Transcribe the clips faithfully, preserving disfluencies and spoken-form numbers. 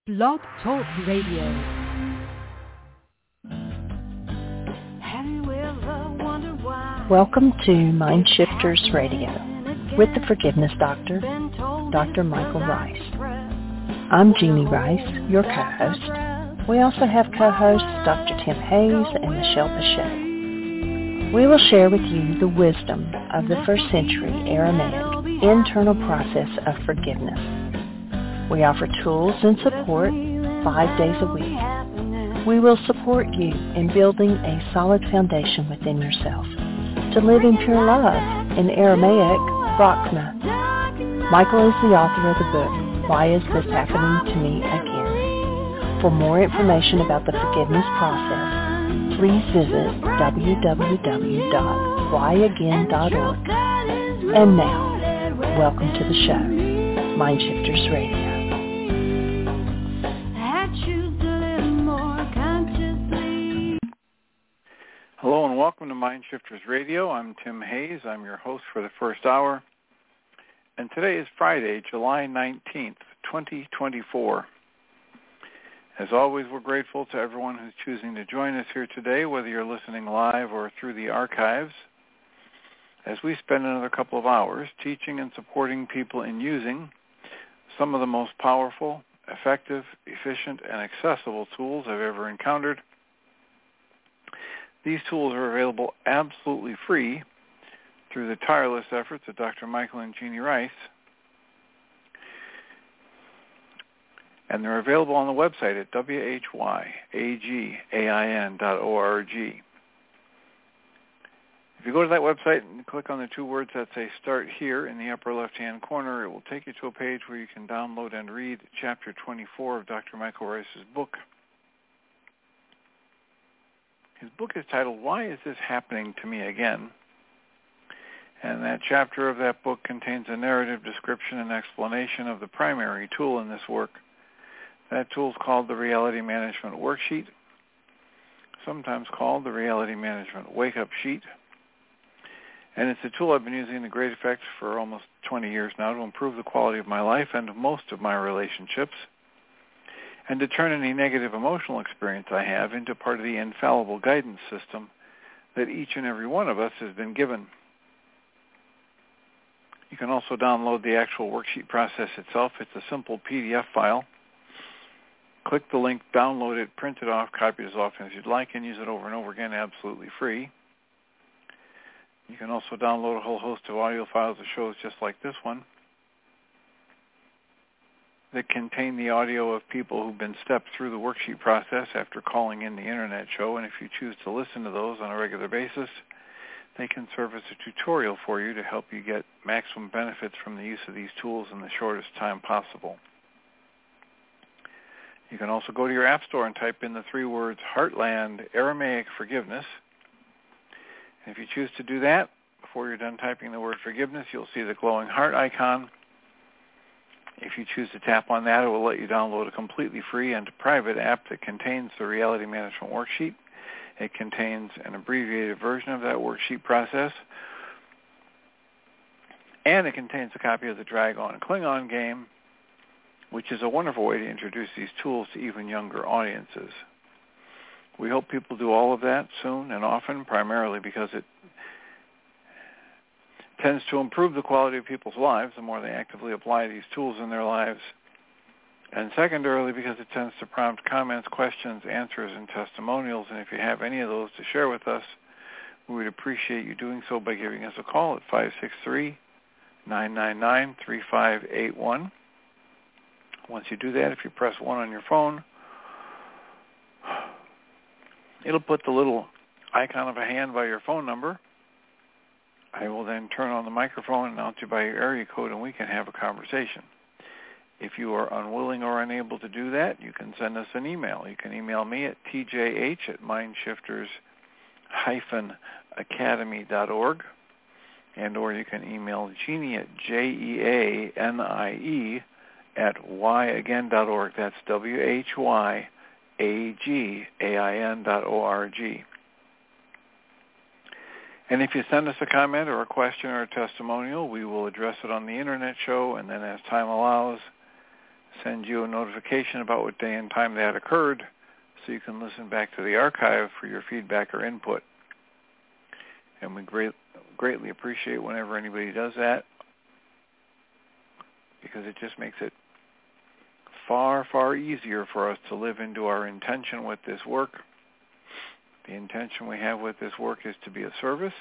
Blog Talk Radio. Welcome to Mind Shifters Radio with the Forgiveness Doctor, Doctor Michael Rice. I'm Jeannie Rice, your co-host. We also have co-hosts Doctor Tim Hayes and Michelle Bechet. We will share with you the wisdom of the first century Aramaic internal process of forgiveness. We offer tools and support five days a week. We will support you in building a solid foundation within yourself to live in pure love, in Aramaic, Rachma. Michael is the author of the book, Why Is This Happening to Me Again? For more information about the forgiveness process, please visit w w w dot why again dot org. And now, welcome to the show, Mind Shifters Radio. Hello and welcome to Mind Shifters Radio. I'm Tim Hayes. I'm your host for the first hour. And today is Friday, July nineteenth, twenty twenty-four. As always, we're grateful to everyone who's choosing to join us here today, whether you're listening live or through the archives, as we spend another couple of hours teaching and supporting people in using some of the most powerful, effective, efficient, and accessible tools I've ever encountered. These tools are available absolutely free through the tireless efforts of Doctor Michael and Jeannie Rice. And they're available on the website at w h y again dot org. If you go to that website and click on the two words that say Start Here in the upper left-hand corner, it will take you to a page where you can download and read Chapter twenty-four of Doctor Michael Rice's book. His book is titled, Why Is This Happening to Me Again? And that chapter of that book contains a narrative description and explanation of the primary tool in this work. That tool is called the Reality Management Worksheet, sometimes called the Reality Management Wake-Up Sheet. And it's a tool I've been using to great effect for almost twenty years now to improve the quality of my life and of most of my relationships, and to turn any negative emotional experience I have into part of the infallible guidance system that each and every one of us has been given. You can also download the actual worksheet process itself. It's a simple P D F file. Click the link, download it, print it off, copy it as often as you'd like, and use it over and over again absolutely free. You can also download a whole host of audio files of shows just like this one that contain the audio of people who've been stepped through the worksheet process after calling in the internet show. And if you choose to listen to those on a regular basis, they can serve as a tutorial for you to help you get maximum benefits from the use of these tools in the shortest time possible. You can also go to your app store and type in the three words Heartland Aramaic Forgiveness. And if you choose to do that, before you're done typing the word forgiveness, you'll see the glowing heart icon. If you choose to tap on that, it will let you download a completely free and private app that contains the Reality Management Worksheet. It contains an abbreviated version of that worksheet process, and it contains a copy of the Dragon Klingon game, which is a wonderful way to introduce these tools to even younger audiences. We hope people do all of that soon and often, primarily because it tends to improve the quality of people's lives the more they actively apply these tools in their lives. And secondarily, because it tends to prompt comments, questions, answers, and testimonials. And if you have any of those to share with us, we would appreciate you doing so by giving us a call at five six three, nine nine nine, three five eight one. Once you do that, if you press one on your phone, it'll put the little icon of a hand by your phone number. I will then turn on the microphone and announce you by your area code, and we can have a conversation. If you are unwilling or unable to do that, you can send us an email. You can email me at t j h at mindshifters dash academy dot org, and or you can email Jeannie at J E A N I E at why again dot org. That's W H Y A G A I N dot O R G. And if you send us a comment or a question or a testimonial, we will address it on the internet show, and then as time allows, send you a notification about what day and time that occurred so you can listen back to the archive for your feedback or input. And we great, greatly appreciate whenever anybody does that, because it just makes it far, far easier for us to live into our intention with this work. The intention we have with this work is to be of service.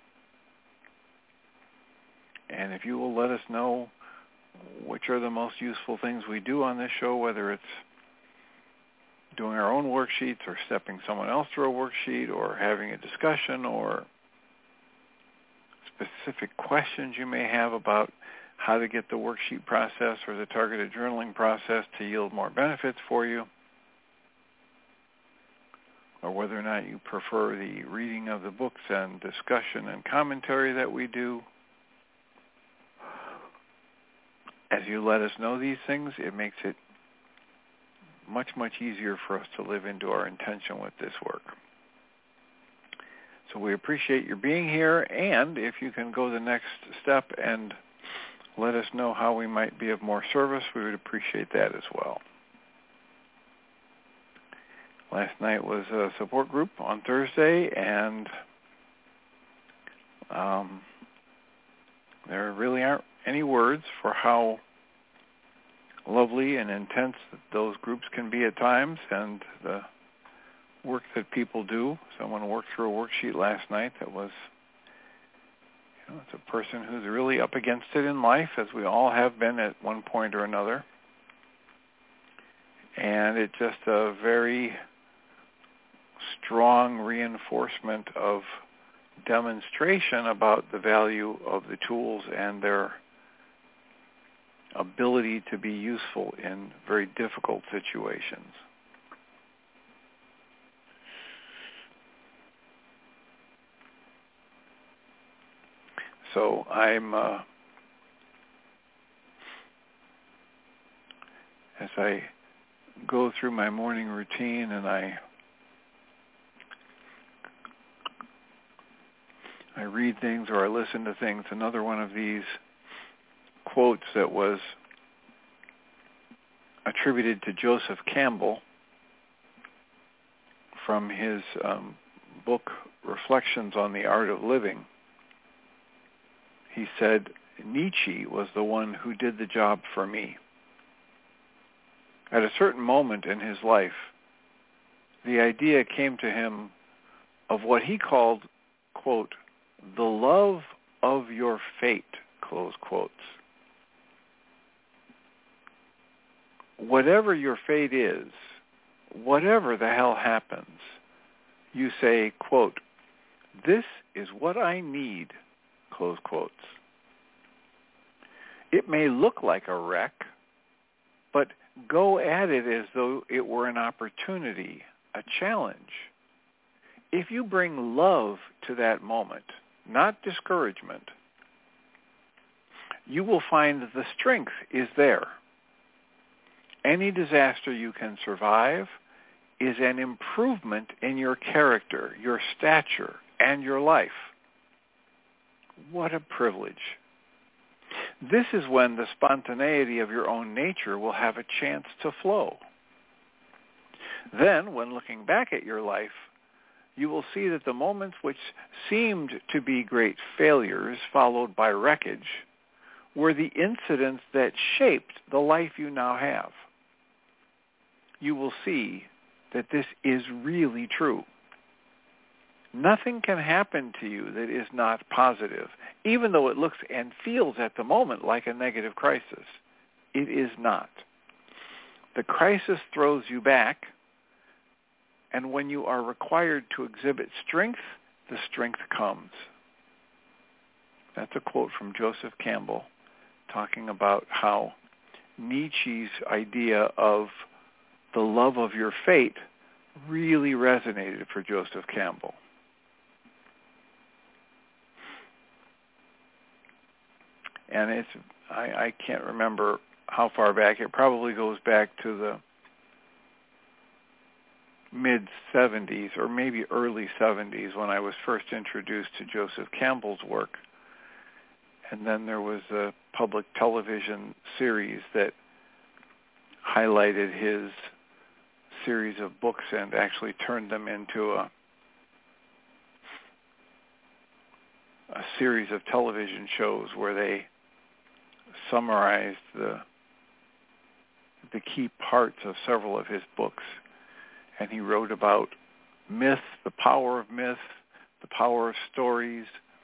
And if you will let us know which are the most useful things we do on this show, whether it's doing our own worksheets or stepping someone else through a worksheet or having a discussion or specific questions you may have about how to get the worksheet process or the targeted journaling process to yield more benefits for you, or whether or not you prefer the reading of the books and discussion and commentary that we do. As you let us know these things, it makes it much, much easier for us to live into our intention with this work. So we appreciate your being here, and if you can go the next step and let us know how we might be of more service, we would appreciate that as well. Last night was a support group on Thursday, and um, there really aren't any words for how lovely and intense those groups can be at times, and the work that people do. Someone worked through a worksheet last night that was, you know, it's a person who's really up against it in life, as we all have been at one point or another. And it's just a very strong reinforcement of demonstration about the value of the tools and their ability to be useful in very difficult situations. So I'm, uh, as I go through my morning routine and I I read things or I listen to things, another one of these quotes that was attributed to Joseph Campbell from his um, book, Reflections on the Art of Living. He said, Nietzsche was the one who did the job for me. At a certain moment in his life, the idea came to him of what he called, quote, the love of your fate, close quotes. Whatever your fate is, whatever the hell happens, you say, quote, this is what I need, close quotes. It may look like a wreck, but go at it as though it were an opportunity, a challenge. If you bring love to that moment, not discouragement, you will find that the strength is there. Any disaster you can survive is an improvement in your character, your stature, and your life. What a privilege. This is when the spontaneity of your own nature will have a chance to flow. Then, when looking back at your life, you will see that the moments which seemed to be great failures followed by wreckage were the incidents that shaped the life you now have. You will see that this is really true. Nothing can happen to you that is not positive, even though it looks and feels at the moment like a negative crisis. It is not. The crisis throws you back, and when you are required to exhibit strength, the strength comes. That's a quote from Joseph Campbell talking about how Nietzsche's idea of the love of your fate really resonated for Joseph Campbell. And it's, I, I can't remember how far back. It probably goes back to the mid-seventies or maybe early seventies when I was first introduced to Joseph Campbell's work. And then there was a public television series that highlighted his series of books and actually turned them into a a series of television shows where they summarized the the key parts of several of his books. And he wrote about myth, the power of myth, the power of stories,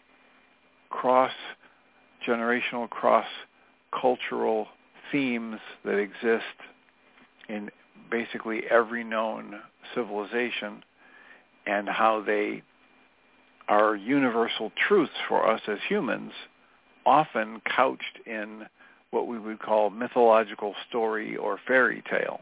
cross-generational, cross-cultural themes that exist in basically every known civilization, and how they are universal truths for us as humans, often couched in what we would call mythological story or fairy tale.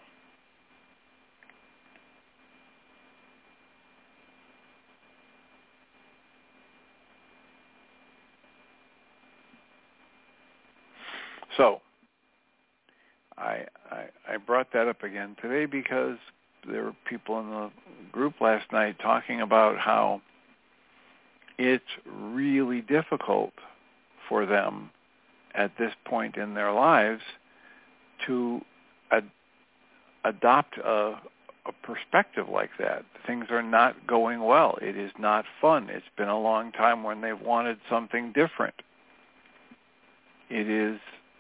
So, I, I, I brought that up again today because there were people in the group last night talking about how it's really difficult for them at this point in their lives to ad- adopt a, a perspective like that. Things are not going well. It is not fun. It's been a long time when they've wanted something different. It is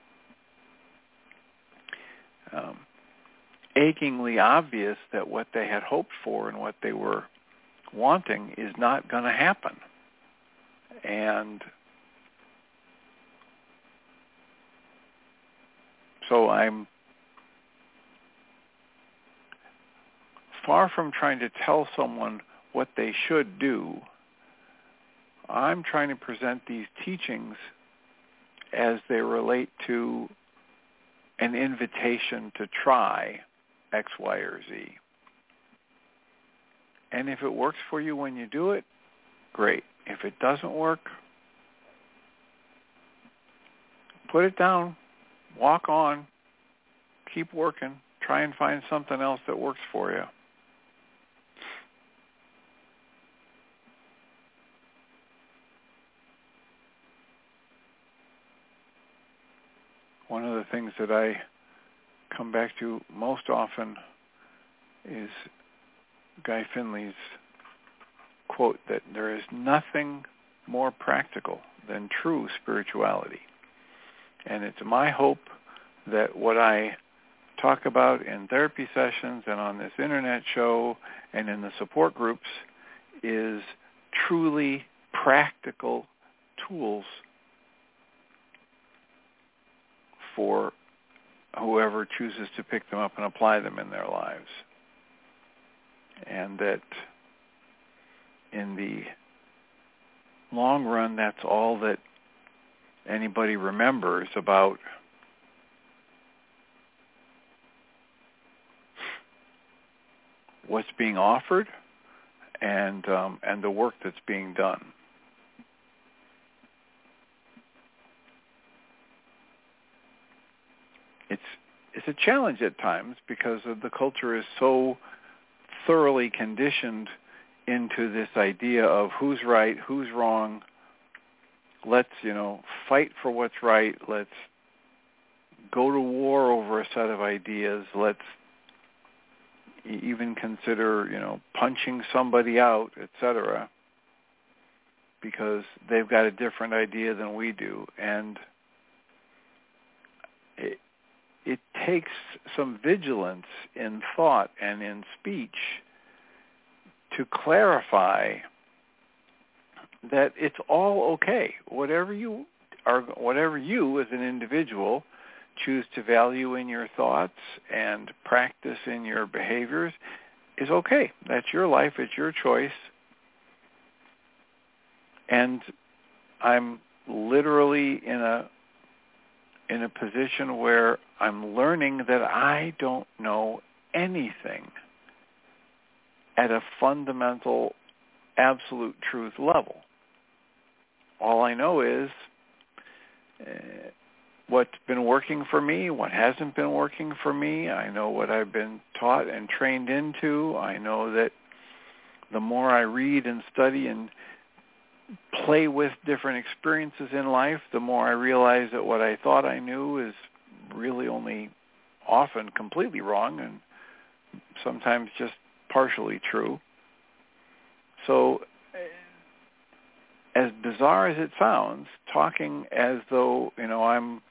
um, achingly obvious that what they had hoped for and what they were wanting is not going to happen. And so I'm far from trying to tell someone what they should do. I'm trying to present these teachings as they relate to an invitation to try X, Y, or Z. And if it works for you when you do it, great. If it doesn't work, put it down, walk on, keep working, try and find something else that works for you. One of the things that I come back to most often is Guy Finley's quote that there is nothing more practical than true spirituality. And it's my hope that what I talk about in therapy sessions and on this internet show and in the support groups is truly practical tools for whoever chooses to pick them up and apply them in their lives. And that in the long run, that's all that anybody remembers about what's being offered and um, and the work that's being done. It's it's a challenge at times because of the culture is so thoroughly conditioned into this idea of who's right, who's wrong. Let's, you know, fight for what's right. Let's go to war over a set of ideas. Let's even consider, you know, punching somebody out, et cetera, because they've got a different idea than we do. And it, it takes some vigilance in thought and in speech to clarify that it's all okay. Whatever you are, whatever you as an individual choose to value in your thoughts and practice in your behaviors is okay. That's your life. It's your choice. And I'm literally in a in a position where I'm learning that I don't know anything at a fundamental, absolute truth level. All I know is uh, what's been working for me, what hasn't been working for me. I know what I've been taught and trained into. I know that the more I read and study and play with different experiences in life, the more I realize that what I thought I knew is really only often completely wrong and sometimes just partially true. So as bizarre as it sounds, talking as though, you know, I'm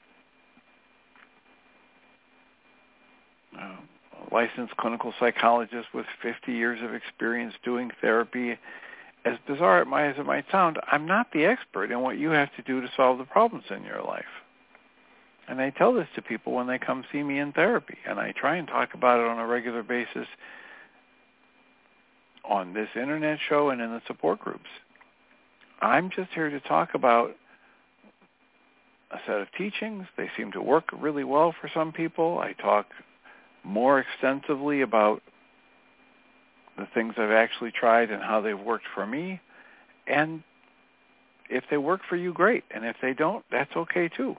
uh, a licensed clinical psychologist with fifty years of experience doing therapy, as bizarre as it might sound, I'm not the expert in what you have to do to solve the problems in your life. And I tell this to people when they come see me in therapy, and I try and talk about it on a regular basis on this internet show and in the support groups. I'm just here to talk about a set of teachings. They seem to work really well for some people. I talk more extensively about the things I've actually tried and how they've worked for me. And if they work for you, great. And if they don't, that's okay too.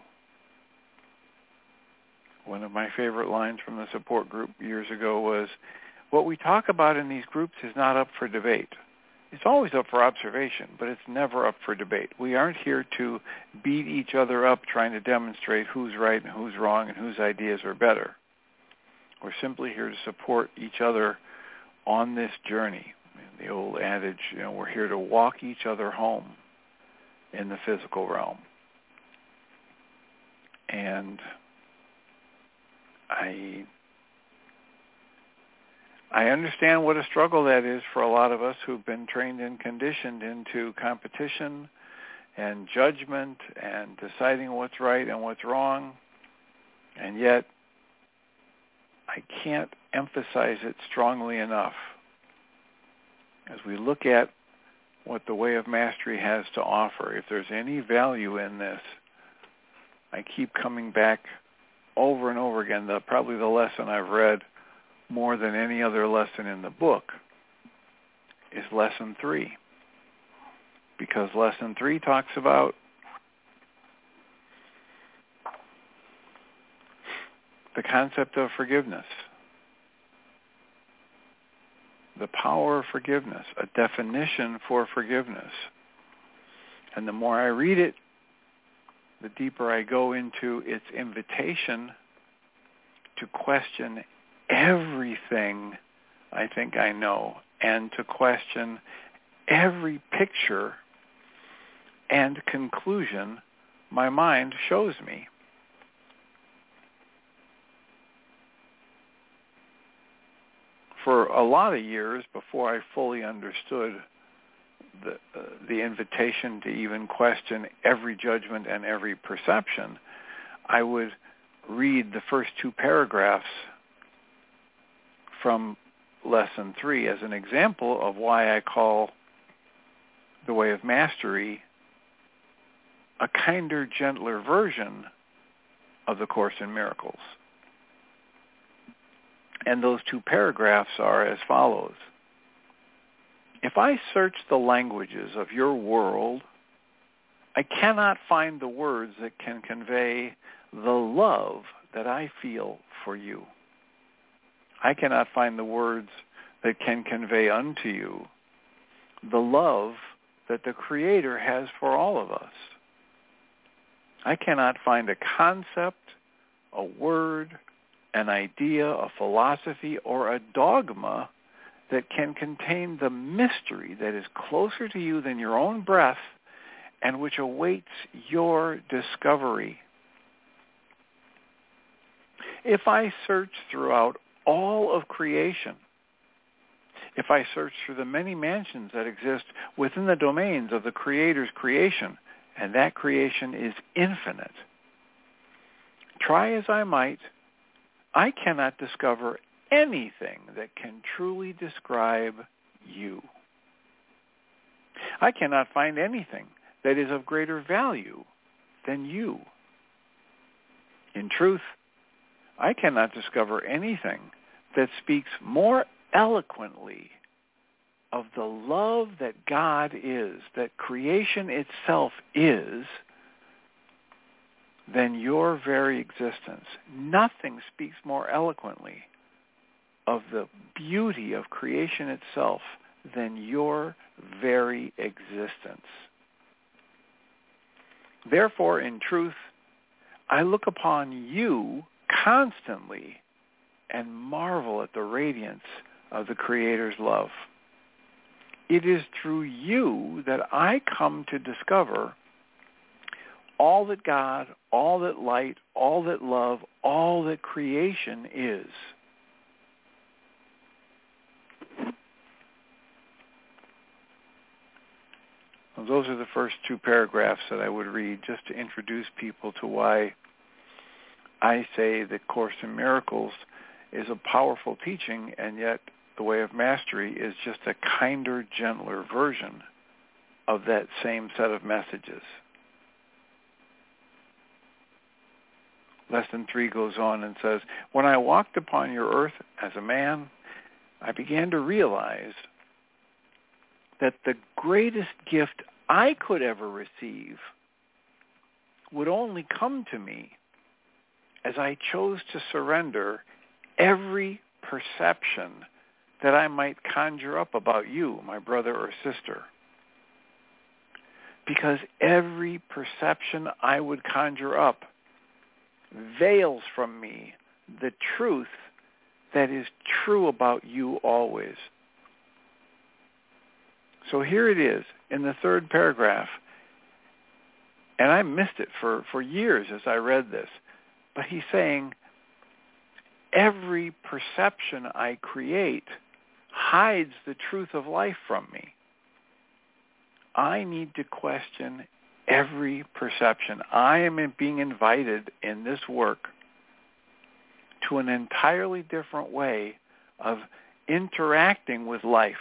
One of my favorite lines from the support group years ago was, what we talk about in these groups is not up for debate. It's always up for observation, but it's never up for debate. We aren't here to beat each other up trying to demonstrate who's right and who's wrong and whose ideas are better. We're simply here to support each other on this journey. The old adage, you know, we're here to walk each other home in the physical realm. And I I understand what a struggle that is for a lot of us who've been trained and conditioned into competition and judgment and deciding what's right and what's wrong. And yet, I can't emphasize it strongly enough. As we look at what the Way of Mastery has to offer, if there's any value in this, I keep coming back over and over again. The, probably the lesson I've read more than any other lesson in the book is lesson three. Because lesson three talks about the concept of forgiveness, the power of forgiveness, a definition for forgiveness. And the more I read it, the deeper I go into its invitation to question everything I think I know and to question every picture and conclusion my mind shows me. For a lot of years before I fully understood the, uh, the invitation to even question every judgment and every perception, I would read the first two paragraphs from lesson three as an example of why I call the Way of Mastery a kinder, gentler version of the Course in Miracles. And those two paragraphs are as follows. If I search the languages of your world, I cannot find the words that can convey the love that I feel for you. I cannot find the words that can convey unto you the love that the Creator has for all of us. I cannot find a concept, a word, an idea, a philosophy, or a dogma that can contain the mystery that is closer to you than your own breath and which awaits your discovery. If I search throughout all of creation, if I search through the many mansions that exist within the domains of the Creator's creation, and that creation is infinite, try as I might, I cannot discover anything that can truly describe you. I cannot find anything that is of greater value than you. In truth, I cannot discover anything that speaks more eloquently of the love that God is, that creation itself is, than your very existence. Nothing speaks more eloquently of the beauty of creation itself than your very existence. Therefore, in truth, I look upon you constantly and marvel at the radiance of the Creator's love. It is through you that I come to discover all that God, all that light, all that love, all that creation is. Well, those are the first two paragraphs that I would read just to introduce people to why I say that Course in Miracles is a powerful teaching, and yet the Way of Mastery is just a kinder, gentler version of that same set of messages. Lesson three goes on and says, when I walked upon your earth as a man, I began to realize that the greatest gift I could ever receive would only come to me as I chose to surrender every perception that I might conjure up about you, my brother or sister. Because every perception I would conjure up veils from me the truth that is true about you always. So here it is in the third paragraph, and I missed it for, for years as I read this, but he's saying, every perception I create hides the truth of life from me. I need to question every perception. I am being invited in this work to an entirely different way of interacting with life.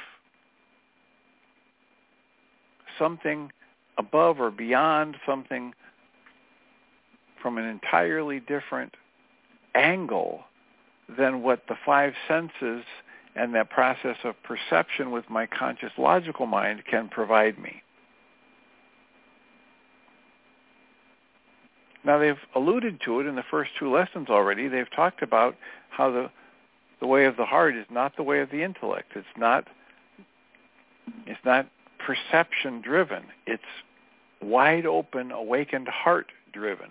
Something above or beyond, something from an entirely different angle than what the five senses and that process of perception with my conscious logical mind can provide me. Now, they've alluded to it in the first two lessons already. They've talked about how the the way of the heart is not the way of the intellect. It's not it's not perception driven. It's wide open, awakened heart driven.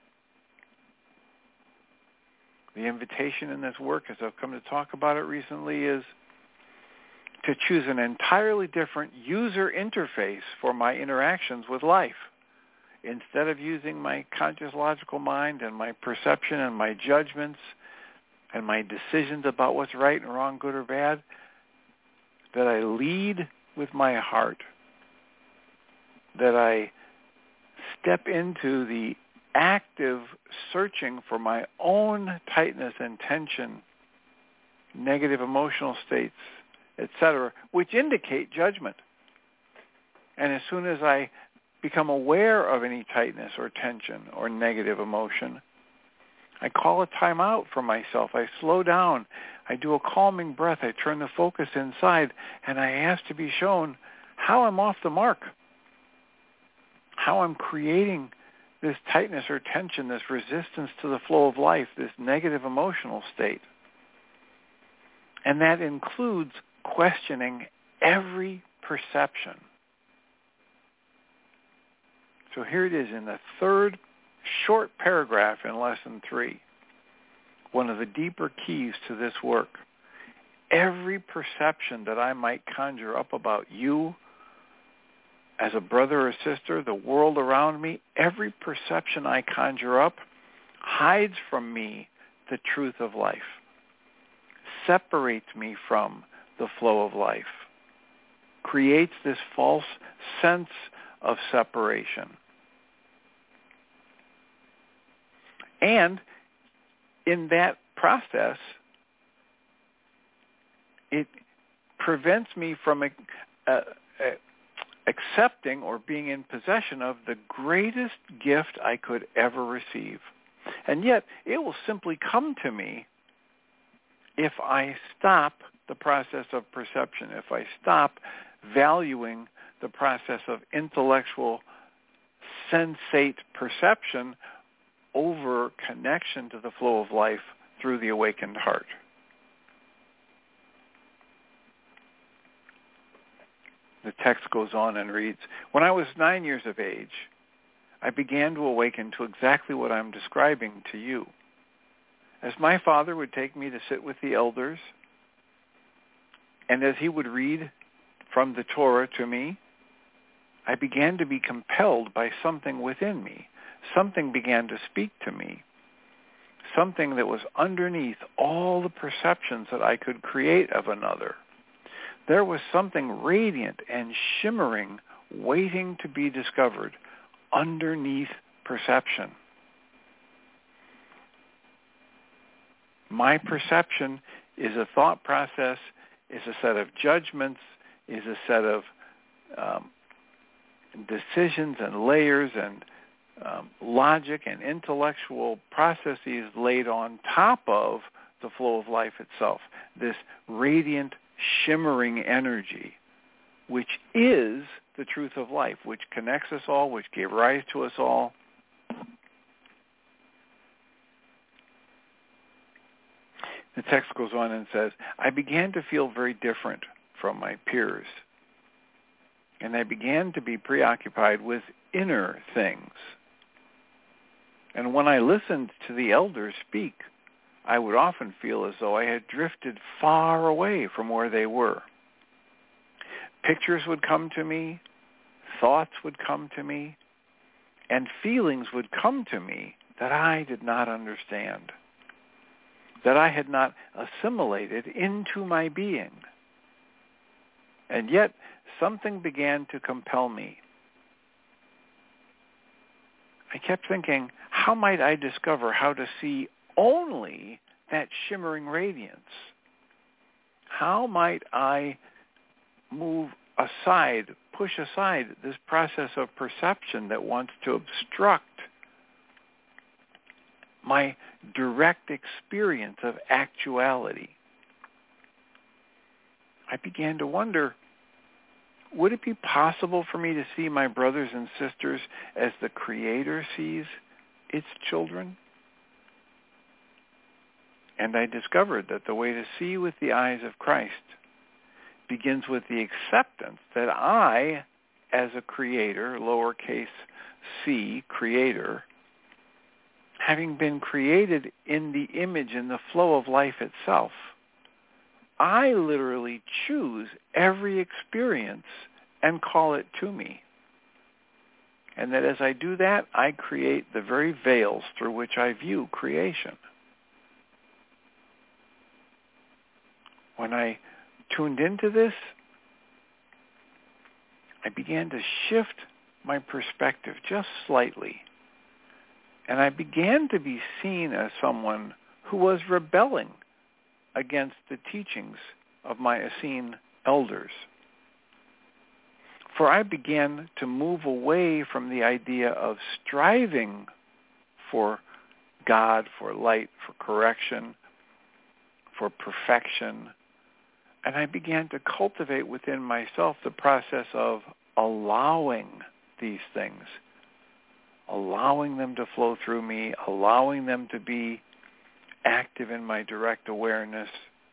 The invitation in this work, as I've come to talk about it recently, is to choose an entirely different user interface for my interactions with life. Instead of using my conscious logical mind and my perception and my judgments and my decisions about what's right and wrong, good or bad, that I lead with my heart, that I step into the active searching for my own tightness and tension, negative emotional states, et cetera, which indicate judgment. And as soon as I become aware of any tightness or tension or negative emotion, I call a time out for myself. I slow down. I do a calming breath. I turn the focus inside, and I ask to be shown how I'm off the mark, how I'm creating this tightness or tension, this resistance to the flow of life, this negative emotional state. And that includes questioning every perception. So here it is in the third short paragraph in Lesson three, one of the deeper keys to this work. Every perception that I might conjure up about you as a brother or sister, the world around me, every perception I conjure up hides from me the truth of life, separates me from the flow of life, creates this false sense of separation. And in that process, it prevents me from uh, uh, accepting or being in possession of the greatest gift I could ever receive. And yet, it will simply come to me if I stop the process of perception, if I stop valuing the process of intellectual sensate perception over connection to the flow of life through the awakened heart. The text goes on and reads, when I was nine years of age, I began to awaken to exactly what I'm describing to you. as my father would take me to sit with the elders, and as he would read from the Torah to me, I began to be compelled by something within me. Something began to speak to me. Something that was underneath all the perceptions that I could create of another. There was something radiant and shimmering waiting to be discovered underneath perception. My perception is a thought process, is a set of judgments, is a set of um, decisions and layers and um, logic and intellectual processes laid on top of the flow of life itself. This radiant, shimmering energy, which is the truth of life, which connects us all, which gave rise to us all. The text goes on and says, I began to feel very different from my peers, and I began to be preoccupied with inner things. And when I listened to the elders speak, I would often feel as though I had drifted far away from where they were. Pictures would come to me, thoughts would come to me, and feelings would come to me that I did not understand, that I had not assimilated into my being. And yet, something began to compel me. I kept thinking, how might I discover how to see only that shimmering radiance? How might I move aside, push aside this process of perception that wants to obstruct my direct experience of actuality? I began to wonder, would it be possible for me to see my brothers and sisters as the Creator sees its children? And I discovered that the way to see with the eyes of Christ begins with the acceptance that I, as a creator, lowercase c, creator, having been created in the image and the flow of life itself, I literally choose every experience and call it to me. And that as I do that, I create the very veils through which I view creation. When I tuned into this, I began to shift my perspective just slightly. And I began to be seen as someone who was rebelling against the teachings of my Essene elders. For I began to move away from the idea of striving for God, for light, for correction, for perfection. And I began to cultivate within myself the process of allowing these things, allowing them to flow through me, allowing them to be active in my direct awareness.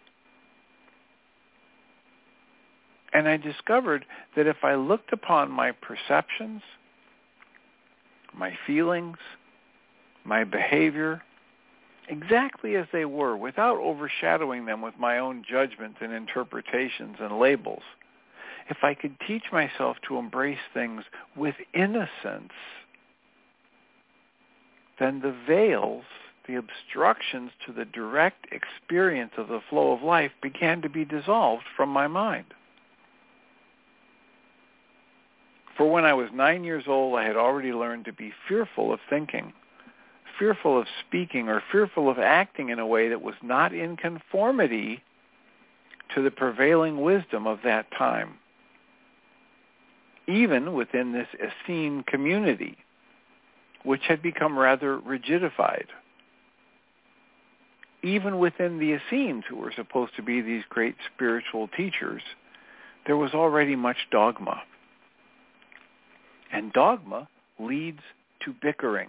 And I discovered that if I looked upon my perceptions, my feelings, my behavior, exactly as they were, without overshadowing them with my own judgments and interpretations and labels, if I could teach myself to embrace things with innocence, then the veils, the obstructions to the direct experience of the flow of life began to be dissolved from my mind. For when I was nine years old, I had already learned to be fearful of thinking, fearful of speaking, or fearful of acting in a way that was not in conformity to the prevailing wisdom of that time, even within this Essene community, which had become rather rigidified. Even within the Essenes, who were supposed to be these great spiritual teachers, there was already much dogma. And dogma leads to bickering.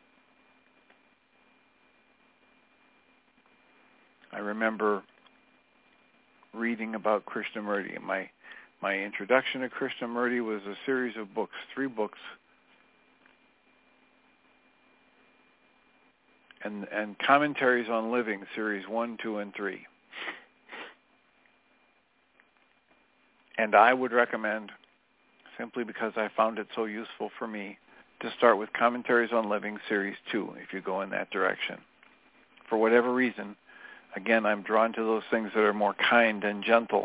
I remember reading about Krishnamurti. My my introduction to Krishnamurti was a series of books, three books. and, and Commentaries on Living, Series one, two, and three. And I would recommend, simply because I found it so useful for me, to start with Commentaries on Living, Series two, if you go in that direction. For whatever reason, again, I'm drawn to those things that are more kind and gentle.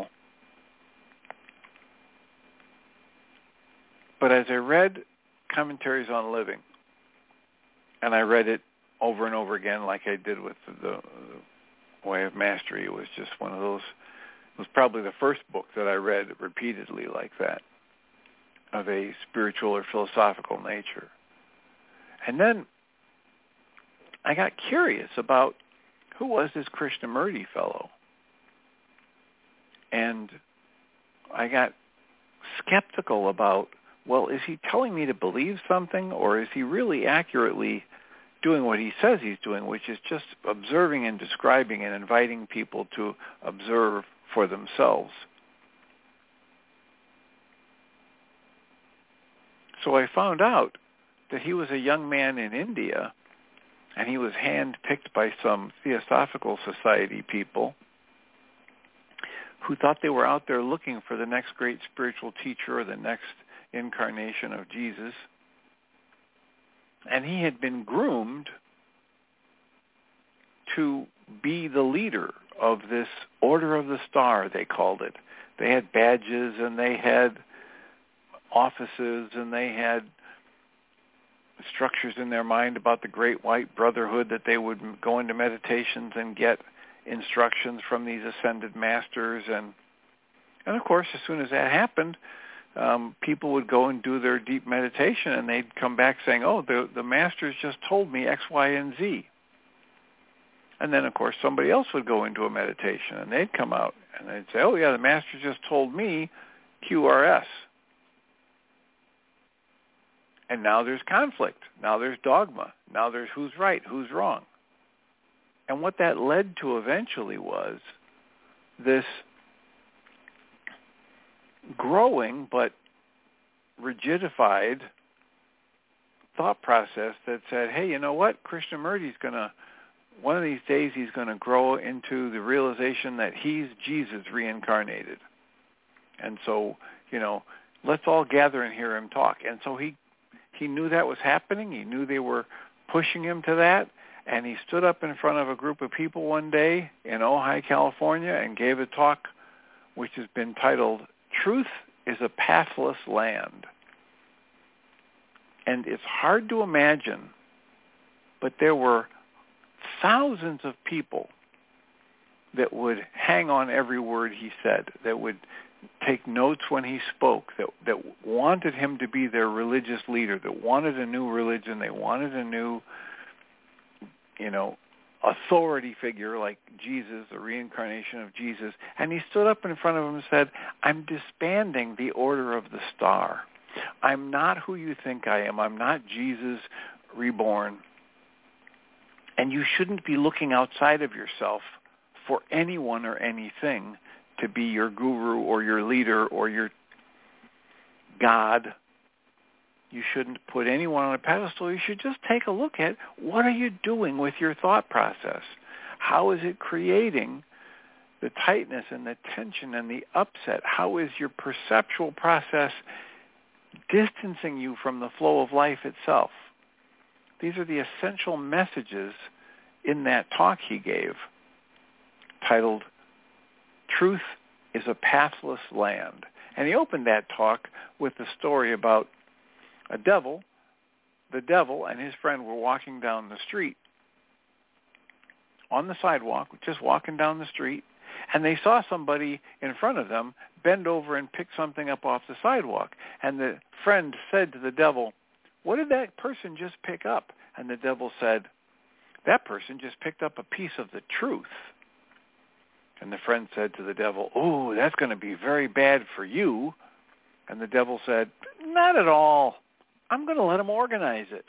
But as I read Commentaries on Living, and I read it over and over again like I did with the, the Way of Mastery, it was just one of those, it was probably the first book that I read repeatedly like that, of a spiritual or philosophical nature. And then I got curious about who was this Krishnamurti fellow. And I got skeptical about, well, is he telling me to believe something, or is he really accurately doing what he says he's doing, which is just observing and describing and inviting people to observe for themselves? So I found out that he was a young man in India, and he was handpicked by some Theosophical Society people who thought they were out there looking for the next great spiritual teacher or the next incarnation of Jesus. And he had been groomed to be the leader of this Order of the Star, they called it. They had badges, and they had offices, and they had structures in their mind about the Great White Brotherhood, that they would go into meditations and get instructions from these ascended masters. And, and of course, as soon as that happened, um, people would go and do their deep meditation, and they'd come back saying, oh, the, the masters just told me X, Y, and Z. And then, of course, somebody else would go into a meditation, and they'd come out, and they'd say, oh, yeah, the master just told me Q R S. And now there's conflict. Now there's dogma. Now there's who's right, who's wrong. And what that led to eventually was this growing but rigidified thought process that said, hey, you know what? Krishnamurti's going to, one of these days he's going to grow into the realization that he's Jesus reincarnated. And so, you know, let's all gather and hear him talk. And so he He knew that was happening. He knew they were pushing him to that. And he stood up in front of a group of people one day in Ojai, California, and gave a talk which has been titled, Truth is a Pathless Land. And it's hard to imagine, but there were thousands of people that would hang on every word he said, that would take notes when he spoke, that that wanted him to be their religious leader, that wanted a new religion, they wanted a new, you know, authority figure like Jesus, the reincarnation of Jesus. And he stood up in front of them and said, I'm disbanding the Order of the Star. I'm not who you think I am. I'm not Jesus reborn. And you shouldn't be looking outside of yourself for anyone or anything to be your guru or your leader or your God. You shouldn't put anyone on a pedestal. You should just take a look at what are you doing with your thought process? How is it creating the tightness and the tension and the upset? How is your perceptual process distancing you from the flow of life itself? These are the essential messages in that talk he gave, titled Truth is a Pathless Land. And he opened that talk with the story about a devil. The devil and his friend were walking down the street, on the sidewalk, just walking down the street, and they saw somebody in front of them bend over and pick something up off the sidewalk. And the friend said to the devil, what did that person just pick up? And the devil said, that person just picked up a piece of the truth. And the friend said to the devil, oh, that's going to be very bad for you. And the devil said, not at all. I'm going to let him organize it.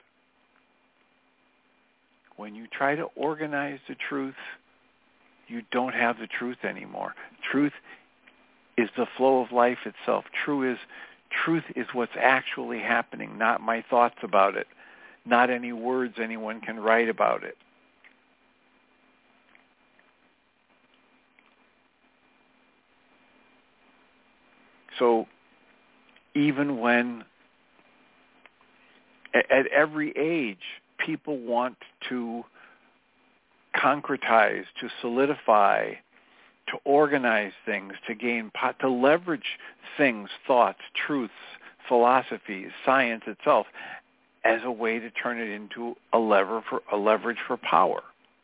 When you try to organize the truth, you don't have the truth anymore. Truth is the flow of life itself. True is, truth is what's actually happening, not my thoughts about it, not any words anyone can write about it. So even when at every age people want to concretize, to solidify, to organize things, to gain, to leverage things, thoughts, truths, philosophies, science itself, as a way to turn it into a lever for a leverage for power.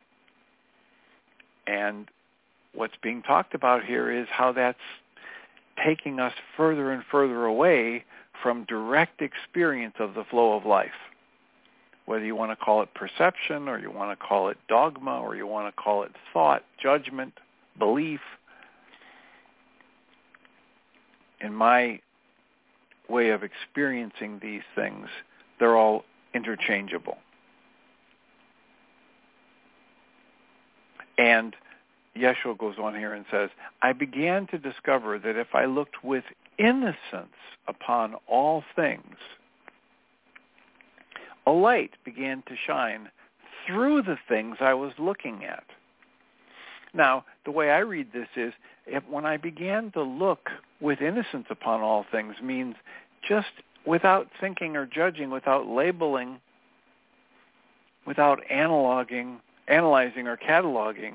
And what's being talked about here is how that's taking us further and further away from direct experience of the flow of life. Whether you want to call it perception, or you want to call it dogma, or you want to call it thought, judgment, belief. In my way of experiencing these things, they're all interchangeable. And Yeshua goes on here and says, I began to discover that if I looked with innocence upon all things, a light began to shine through the things I was looking at. Now, the way I read this is, if, when I began to look with innocence upon all things means just without thinking or judging, without labeling, without analoging, analyzing or cataloging.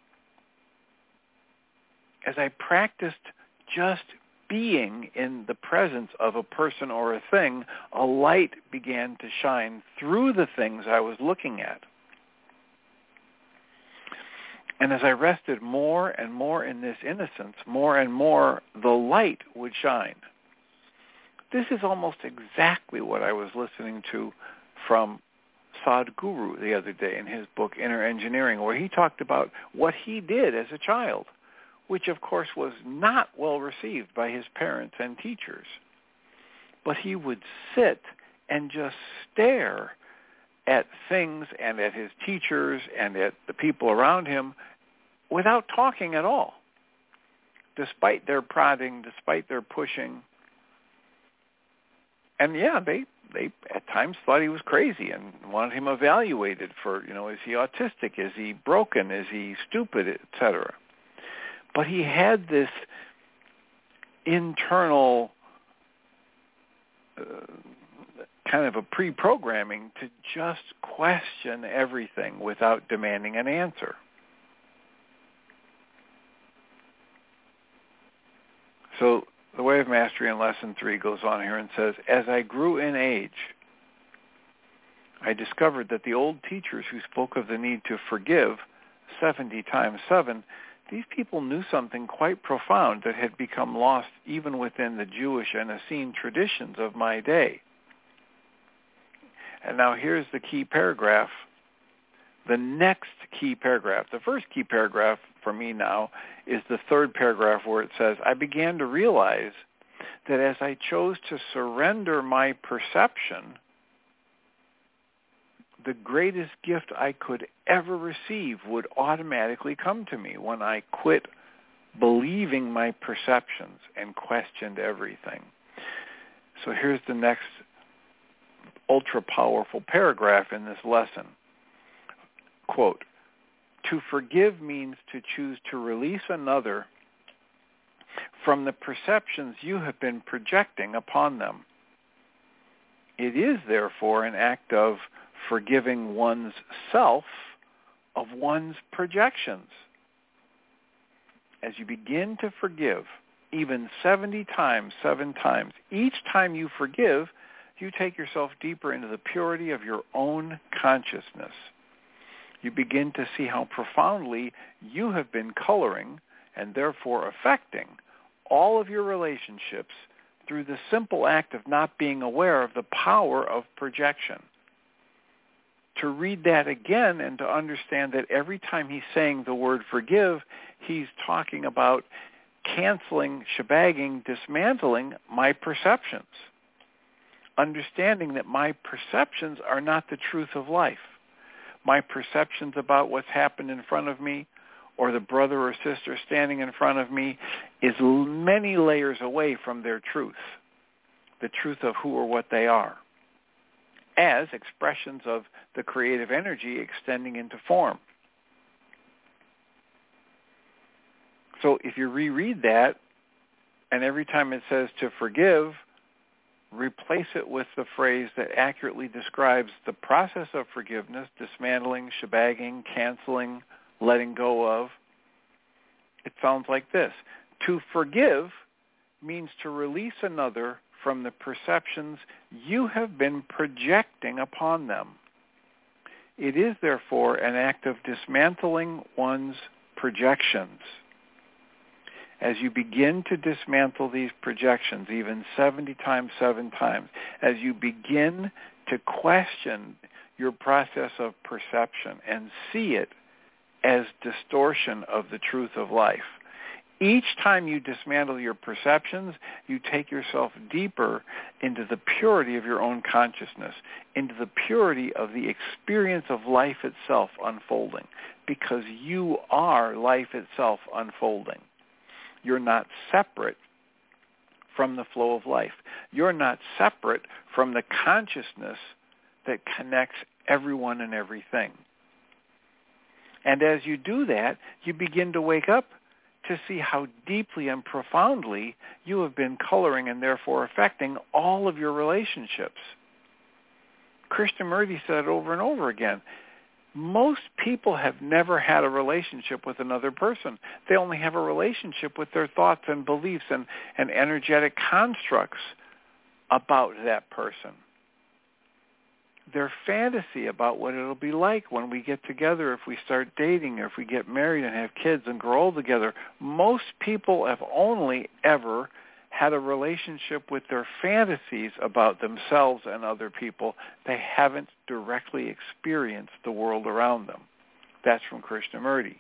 As I practiced just being in the presence of a person or a thing, a light began to shine through the things I was looking at. And as I rested more and more in this innocence, more and more the light would shine. This is almost exactly what I was listening to from Sadhguru the other day in his book Inner Engineering, where he talked about what he did as a child, which of course was not well received by his parents and teachers. But he would sit and just stare at things and at his teachers and at the people around him without talking at all, despite their prodding, despite their pushing. And yeah, they, they at times thought he was crazy and wanted him evaluated for, you know, is he autistic? Is he broken? Is he stupid, et cetera. But he had this internal uh, kind of a pre-programming to just question everything without demanding an answer. So the Way of Mastery in Lesson three goes on here and says, as I grew in age, I discovered that the old teachers who spoke of the need to forgive seventy times seven, these people knew something quite profound that had become lost even within the Jewish and Essene traditions of my day. And now here's the key paragraph. The next key paragraph, the first key paragraph for me now is the third paragraph where it says, I began to realize that as I chose to surrender my perception, the greatest gift I could ever receive would automatically come to me when I quit believing my perceptions and questioned everything. So here's the next ultra-powerful paragraph in this lesson. Quote, to forgive means to choose to release another from the perceptions you have been projecting upon them. It is, therefore, an act of forgiving one's self of one's projections. As you begin to forgive, even seventy times, seven times, each time you forgive, you take yourself deeper into the purity of your own consciousness. You begin to see how profoundly you have been coloring and therefore affecting all of your relationships through the simple act of not being aware of the power of projection. To read that again and to understand that every time he's saying the word forgive, he's talking about canceling, shebagging, dismantling my perceptions. Understanding that my perceptions are not the truth of life. My perceptions about what's happened in front of me or the brother or sister standing in front of me is many layers away from their truth, the truth of who or what they are, as expressions of the creative energy extending into form. So if you reread that, And every time it says to forgive, replace it with the phrase that accurately describes the process of forgiveness, dismantling, shebagging, canceling, letting go of. It sounds like this. To forgive means to release another from the perceptions you have been projecting upon them. It is, therefore, an act of dismantling one's projections. As you begin to dismantle these projections, even seventy times, seven times, as you begin to question your process of perception and see it as distortion of the truth of life, each time you dismantle your perceptions, you take yourself deeper into the purity of your own consciousness, into the purity of the experience of life itself unfolding, because you are life itself unfolding. You're not separate from the flow of life. You're not separate from the consciousness that connects everyone and everything. And as you do that, you begin to wake up to see how deeply and profoundly you have been coloring and therefore affecting all of your relationships. Krishnamurti said over and over again, most people have never had a relationship with another person. They only have a relationship with their thoughts and beliefs and, and energetic constructs about that person. Their fantasy about what it'll be like when we get together, if we start dating, or if we get married and have kids and grow old together. Most people have only ever had a relationship with their fantasies about themselves and other people. They haven't directly experienced the world around them. That's from Krishnamurti.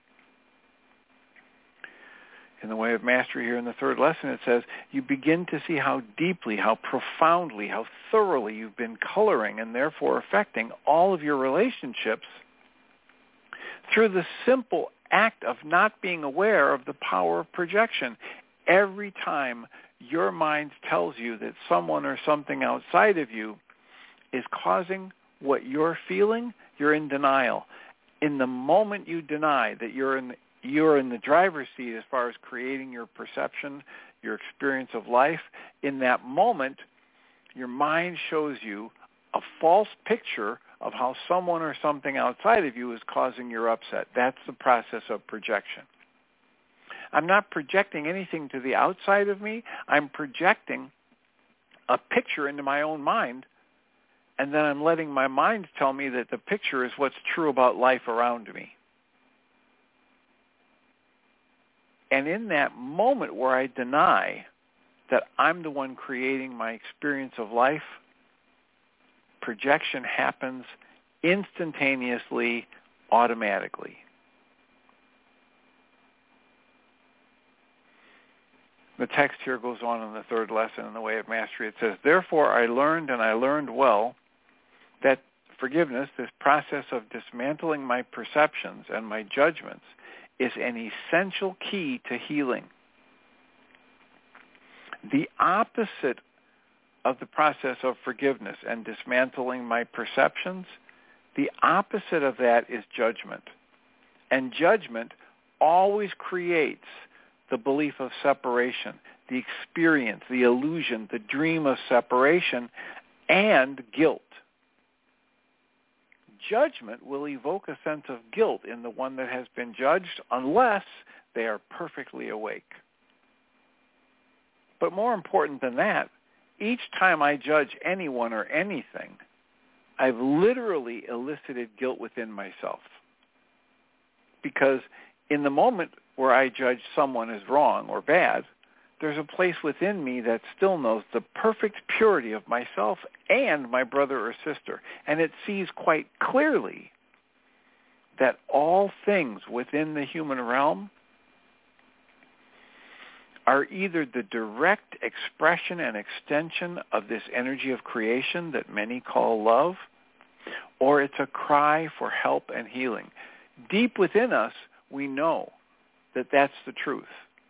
In the Way of Mastery here in the third lesson, it says, you begin to see how deeply, how profoundly, how thoroughly you've been coloring and therefore affecting all of your relationships through the simple act of not being aware of the power of projection. Every time your mind tells you that someone or something outside of you is causing what you're feeling, you're in denial. In the moment you deny that you're in you're in the driver's seat as far as creating your perception, your experience of life, in that moment, your mind shows you a false picture of how someone or something outside of you is causing your upset. That's the process of projection. I'm not projecting anything to the outside of me. I'm projecting a picture into my own mind, and then I'm letting my mind tell me that the picture is what's true about life around me. And in that moment where I deny that I'm the one creating my experience of life, projection happens instantaneously, automatically. The text here goes on in the third lesson in the Way of Mastery. It says, therefore I learned, and I learned well, that forgiveness, this process of dismantling my perceptions and my judgments, is an essential key to healing. The opposite of the process of forgiveness and dismantling my perceptions, the opposite of that is judgment. And judgment always creates the belief of separation, the experience, the illusion, the dream of separation, and guilt. Judgment will evoke a sense of guilt in the one that has been judged unless they are perfectly awake. But more important than that, each time I judge anyone or anything, I've literally elicited guilt within myself. Because in the moment where I judge someone as wrong or bad, there's a place within me that still knows the perfect purity of myself and my brother or sister. And it sees quite clearly that all things within the human realm are either the direct expression and extension of this energy of creation that many call love, or it's a cry for help and healing. Deep within us, we know that that's the truth.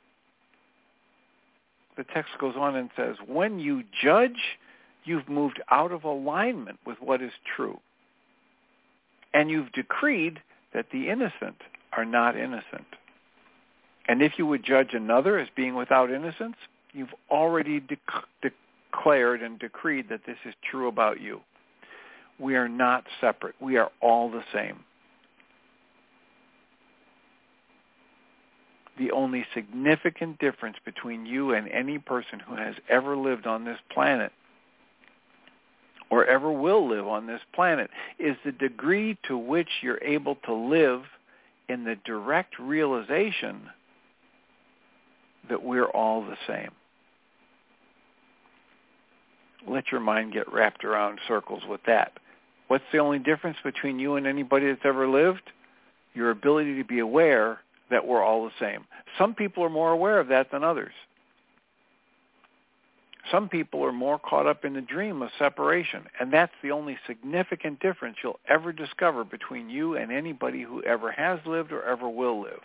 The text goes on and says, when you judge, you've moved out of alignment with what is true. And you've decreed that the innocent are not innocent. And if you would judge another as being without innocence, You've already de- declared and decreed that this is true about you. We are not separate. We are all the same. The only significant difference between you and any person who has ever lived on this planet or ever will live on this planet is the degree to which you're able to live in the direct realization that we're all the same. Let your mind get wrapped around circles with that. What's the only difference between you and anybody that's ever lived? Your ability to be aware that we're all the same. Some people are more aware of that than others. Some people are more caught up in the dream of separation, and that's the only significant difference you'll ever discover between you and anybody who ever has lived or ever will live.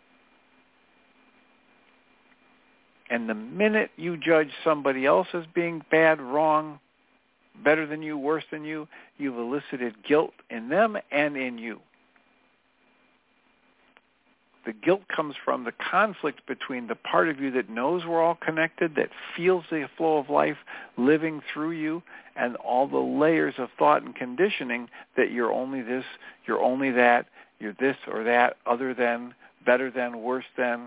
And the minute you judge somebody else as being bad, wrong, better than you, worse than you, you've elicited guilt in them and in you. The guilt comes from the conflict between the part of you that knows we're all connected, that feels the flow of life living through you, and all the layers of thought and conditioning that you're only this, you're only that, you're this or that, other than, better than, worse than.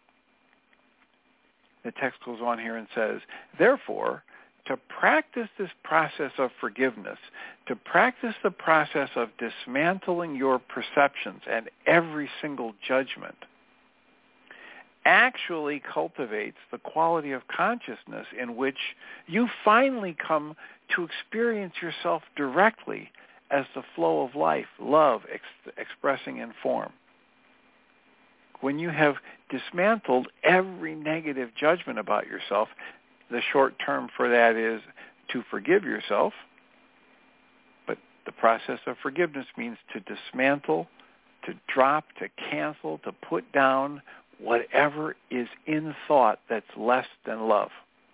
The text goes on here and says, therefore, to practice this process of forgiveness, to practice the process of dismantling your perceptions and every single judgment, actually cultivates the quality of consciousness in which you finally come to experience yourself directly as the flow of life, love ex- expressing in form. When you have dismantled every negative judgment about yourself, the short term for that is to forgive yourself. But the process of forgiveness means to dismantle, to drop, to cancel, to put down whatever is in thought that's less than love.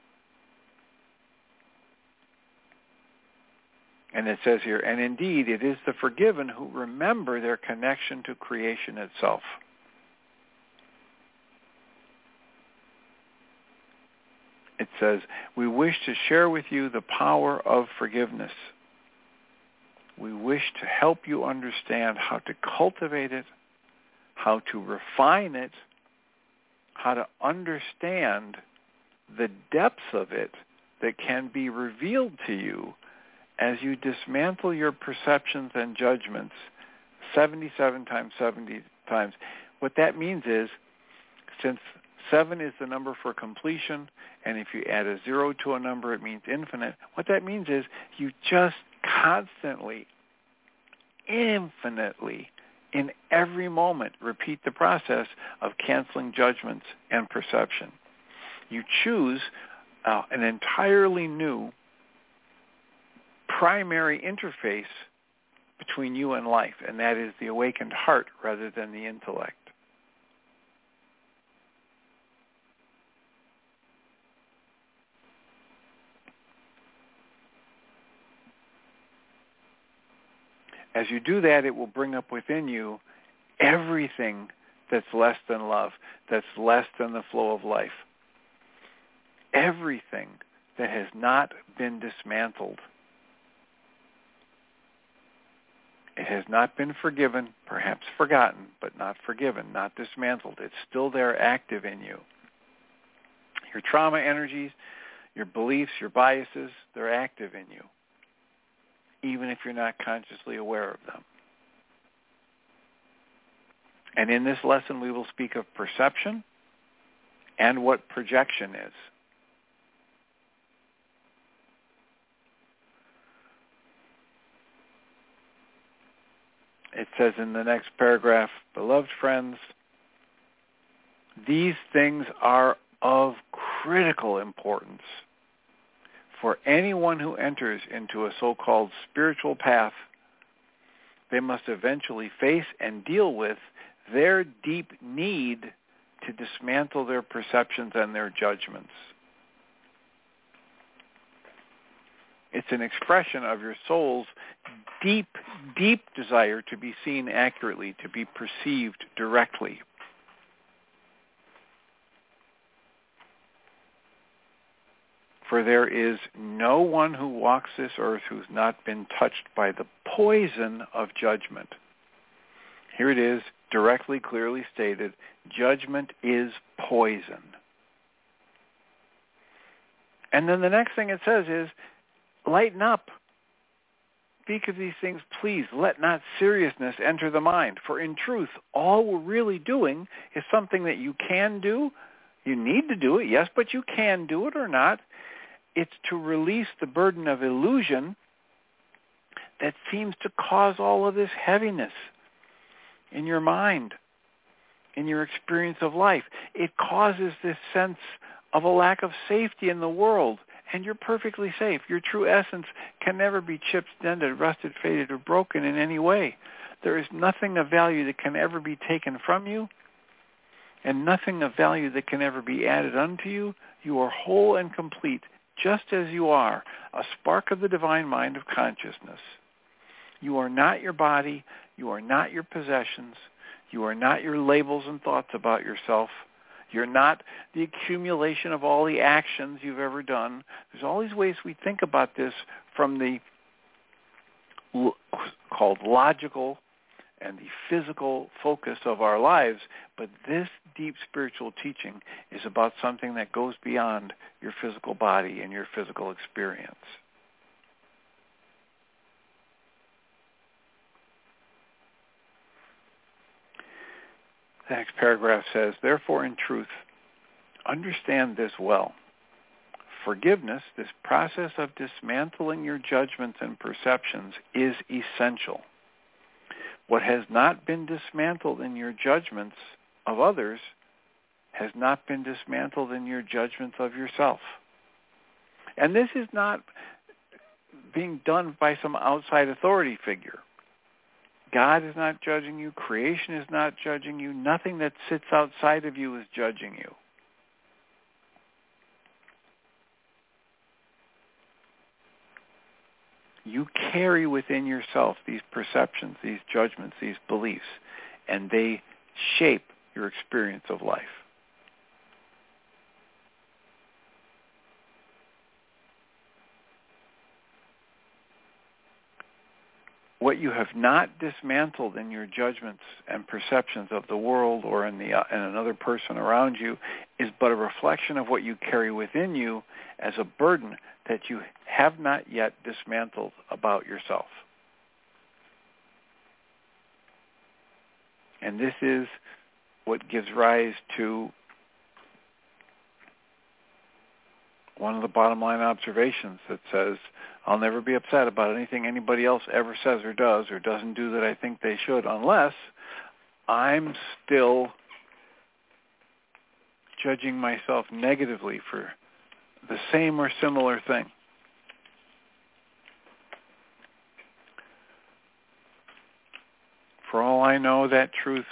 And it says here, and indeed it is the forgiven who remember their connection to creation itself. It says, we wish to share with you the power of forgiveness. We wish to help you understand how to cultivate it, how to refine it, how to understand the depths of it that can be revealed to you as you dismantle your perceptions and judgments seventy-seven times seventy times. What that means is, since seven is the number for completion, and if you add a zero to a number, it means infinite. What that means is you just constantly, infinitely, in every moment, repeat the process of canceling judgments and perception. You choose uh, an entirely new primary interface between you and life, and that is the awakened heart rather than the intellect. As you do that, it will bring up within you everything that's less than love, that's less than the flow of life. Everything that has not been dismantled. It has not been forgiven, perhaps forgotten, but not forgiven, not dismantled. It's still there active in you. Your trauma energies, your beliefs, your biases, they're active in you, even if you're not consciously aware of them. And in this lesson, we will speak of perception and what projection is. It says in the next paragraph, beloved friends, these things are of critical importance for anyone who enters into a so-called spiritual path. They must eventually face and deal with their deep need to dismantle their perceptions and their judgments. It's an expression of your soul's deep, deep desire to be seen accurately, to be perceived directly. For there is no one who walks this earth who's not been touched by the poison of judgment. Here it is, directly, clearly stated, judgment is poison. And then the next thing it says is, lighten up. Speak of these things, please. Let not seriousness enter the mind. For in truth, all we're really doing is something that you can do. You need to do it, yes, but you can do it or not. It's to release the burden of illusion that seems to cause all of this heaviness in your mind, in your experience of life. It causes this sense of a lack of safety in the world, and you're perfectly safe. Your true essence can never be chipped, dented, rusted, faded, or broken in any way. There is nothing of value that can ever be taken from you, and nothing of value that can ever be added unto you. You are whole and complete, just as you are, a spark of the divine mind of consciousness. You are not your body. You are not your possessions. You are not your labels and thoughts about yourself. You're not the accumulation of all the actions you've ever done. There's all these ways we think about this from the l- called logical and the physical focus of our lives, but this deep spiritual teaching is about something that goes beyond your physical body and your physical experience. The next paragraph says, therefore, in truth, understand this well. Forgiveness, this process of dismantling your judgments and perceptions, is essential. What has not been dismantled in your judgments of others has not been dismantled in your judgments of yourself. And this is not being done by some outside authority figure. God is not judging you. Creation is not judging you. Nothing that sits outside of you is judging you. You carry within yourself these perceptions, these judgments, these beliefs, and they shape your experience of life. What you have not dismantled in your judgments and perceptions of the world or in the uh, in another person around you is but a reflection of what you carry within you as a burden that you have not yet dismantled about yourself. And this is what gives rise to one of the bottom line observations that says, I'll never be upset about anything anybody else ever says or does or doesn't do that I think they should, unless I'm still judging myself negatively for the same or similar thing. For all I know, that truth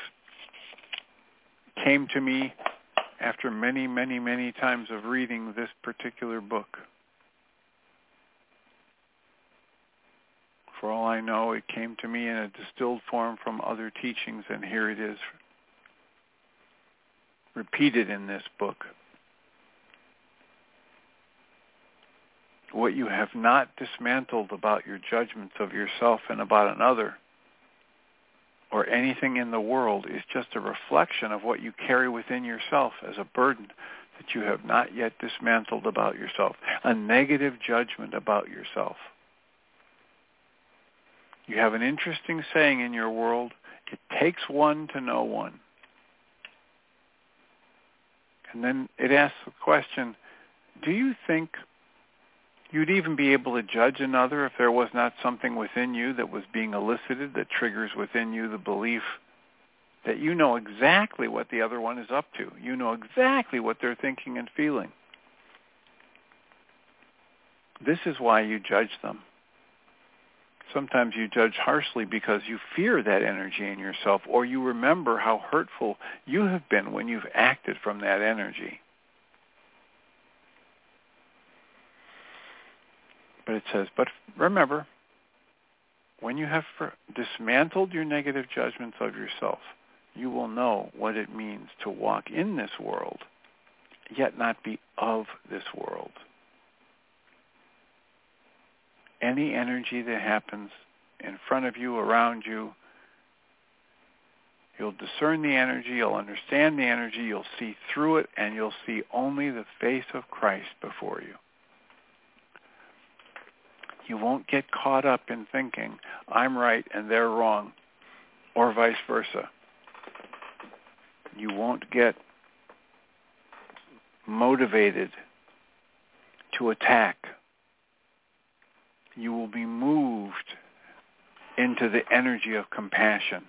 came to me after many, many, many times of reading this particular book. For all I know, it came to me in a distilled form from other teachings, and here it is, repeated in this book. What you have not dismantled about your judgments of yourself and about another, or anything in the world, is just a reflection of what you carry within yourself as a burden that you have not yet dismantled about yourself, a negative judgment about yourself. You have an interesting saying in your world, it takes one to know one. And then it asks the question, do you think you'd even be able to judge another if there was not something within you that was being elicited that triggers within you the belief that you know exactly what the other one is up to? You know exactly what they're thinking and feeling. This is why you judge them. Sometimes you judge harshly because you fear that energy in yourself, or you remember how hurtful you have been when you've acted from that energy. But it says, but remember, when you have dismantled your negative judgments of yourself, you will know what it means to walk in this world, yet not be of this world. any energy that happens in front of you, around you. You'll discern the energy, you'll understand the energy, you'll see through it, and you'll see only the face of Christ before you. You won't get caught up in thinking, I'm right and they're wrong, or vice versa. You won't get motivated to attack. You will be moved into the energy of compassion,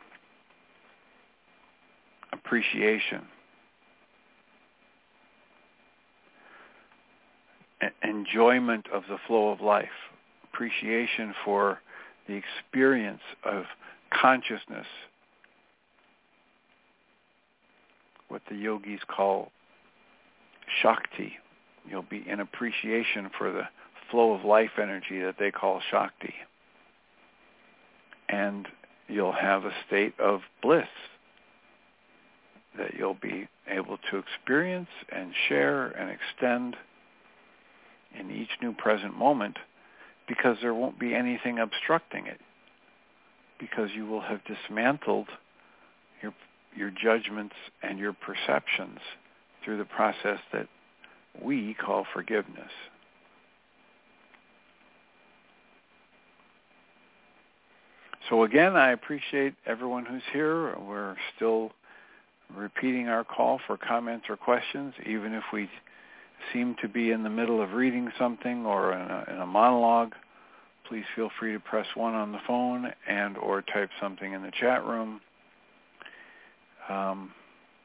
appreciation, enjoyment of the flow of life, appreciation for the experience of consciousness, what the yogis call Shakti. You'll be in appreciation for the flow of life energy that they call Shakti. And you'll have a state of bliss that you'll be able to experience and share and extend in each new present moment, because there won't be anything obstructing it, because you will have dismantled your your judgments and your perceptions through the process that we call forgiveness. So again, I appreciate everyone who's here. We're still repeating our call for comments or questions, even if we seem to be in the middle of reading something or in a, in a monologue. Please feel free to press one on the phone and or type something in the chat room. Um,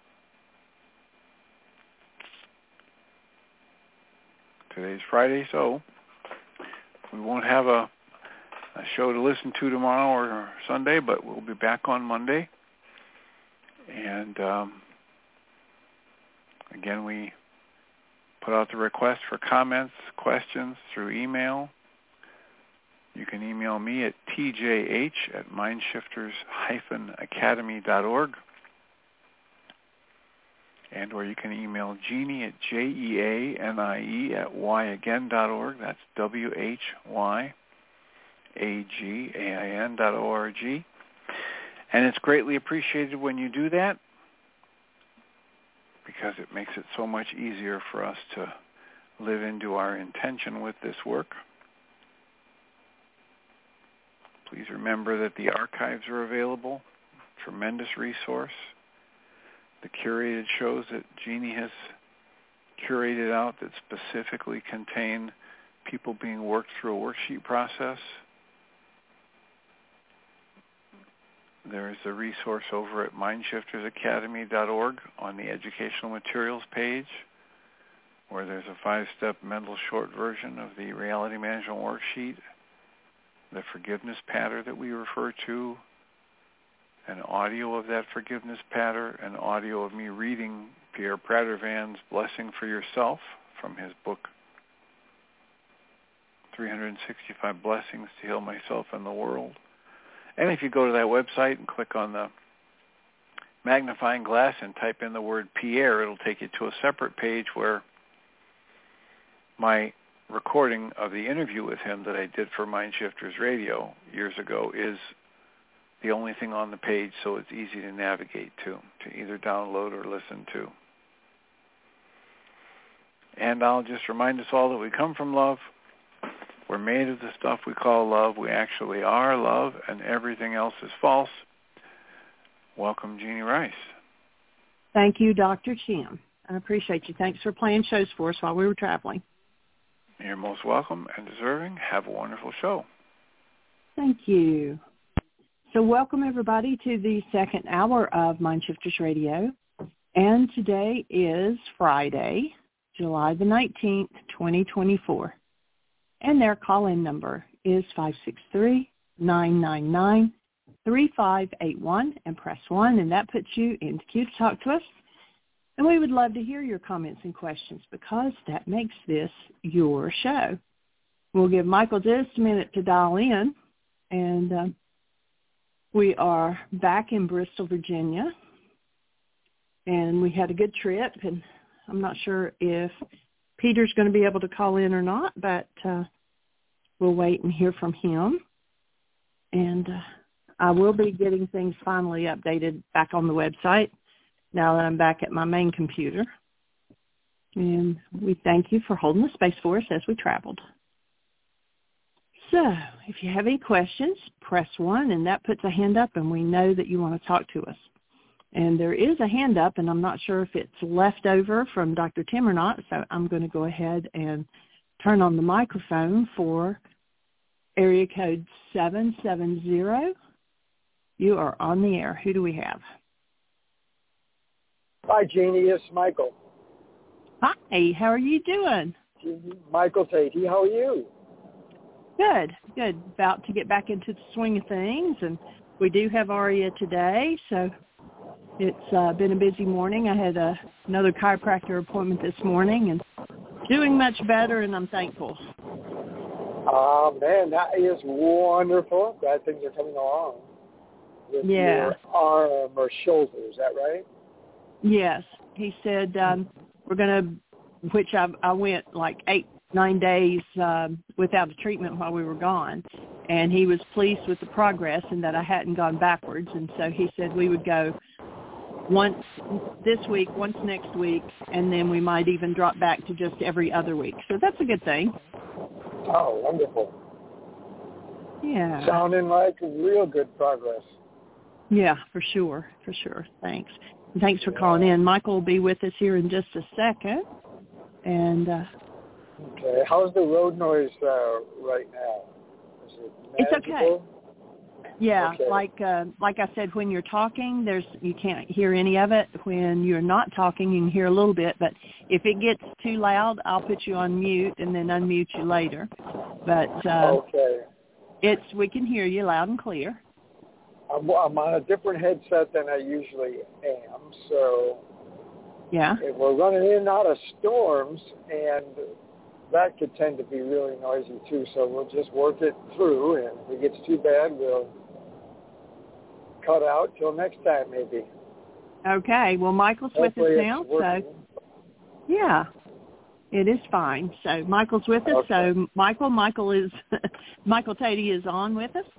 today's Friday, so we won't have a, a show to listen to tomorrow or Sunday, but we'll be back on Monday. And um, again, we put out the request for comments, questions through email. You can email me at t j h at mindshifters dash academy dot org. And or you can email Jeannie at J E A N I E at why again dot org. That's W H Y A G A I N dot O R G. And it's greatly appreciated when you do that, because it makes it so much easier for us to live into our intention with this work. Please remember that the archives are available. Tremendous resource. The curated shows that Jeannie has curated out that specifically contain people being worked through a worksheet process. There is a resource over at mindshifters academy dot org on the educational materials page, where there's a five-step mental short version of the reality management worksheet, the forgiveness pattern that we refer to, an audio of that forgiveness pattern, an audio of me reading Pierre Pradervan's Blessing for Yourself from his book, three hundred sixty-five Blessings to Heal Myself and the World. And if you go to that website and click on the magnifying glass and type in the word Pierre, it'll take you to a separate page where my recording of the interview with him that I did for Mindshifters Radio years ago is the only thing on the page, so it's easy to navigate to, to either download or listen to. And I'll just remind us all that we come from love. We're made of the stuff we call love. We actually are love, and everything else is false. Welcome, Jeannie Rice. Thank you, Doctor Tim. I appreciate you. Thanks for playing shows for us while we were traveling. You're most welcome and deserving. Have a wonderful show. Thank you. So welcome, everybody, to the second hour of Mindshifters Radio. And today is Friday, July the nineteenth, twenty twenty-four. And their call-in number is five six three, nine nine nine, three five eight one, and press one, and that puts you in the queue to talk to us. And we would love to hear your comments and questions, because that makes this your show. We'll give Michael just a minute to dial in, and uh, we are back in Bristol, Virginia, and we had a good trip, and I'm not sure if Peter's going to be able to call in or not, but uh, we'll wait and hear from him. And uh, I will be getting things finally updated back on the website now that I'm back at my main computer. And we thank you for holding the space for us as we traveled. So if you have any questions, press one, and that puts a hand up, and we know that you want to talk to us. And there is a hand up, and I'm not sure if it's left over from Doctor Tim or not, so I'm going to go ahead and turn on the microphone for area code seven seven zero. You are on the air. Who do we have? Hi, Jeannie. It's Michael. Hi. How are you doing? Michael Tatey. How are you? Good. Good. About to get back into the swing of things, and we do have Aria today, so it's uh, been a busy morning. I had a, another chiropractor appointment this morning, and doing much better, and I'm thankful. Oh, uh, man, that is wonderful. Glad things are coming along with yeah. your arm or shoulder. Is that right? Yes. He said um, we're going to, which I, I went like eight, nine days um, without a treatment while we were gone, and he was pleased with the progress and that I hadn't gone backwards, and so he said we would go once this week, once next week, and then we might even drop back to just every other week. So that's a good thing. Oh, wonderful. Yeah. Sounding like real good progress. Yeah, for sure, for sure. Thanks. And thanks for calling in. Michael will be with us here in just a second. And uh, okay, how's the road noise uh, right now? Is it manageable? It's okay. Yeah, okay. like uh, like I said, when you're talking, there's you can't hear any of it. When you're not talking, you can hear a little bit. But if it gets too loud, I'll put you on mute and then unmute you later. But uh, okay, it's we can hear you loud and clear. I'm, I'm on a different headset than I usually am, so yeah, if we're running in and out of storms, and that could tend to be really noisy too. So we'll just work it through, and if it gets too bad, we'll cut out till next time, maybe. Okay. Well, Michael's Hopefully with us now, so yeah, it is fine. So Michael's with us. Okay. So Michael, Michael is Michael Tatey is on with us.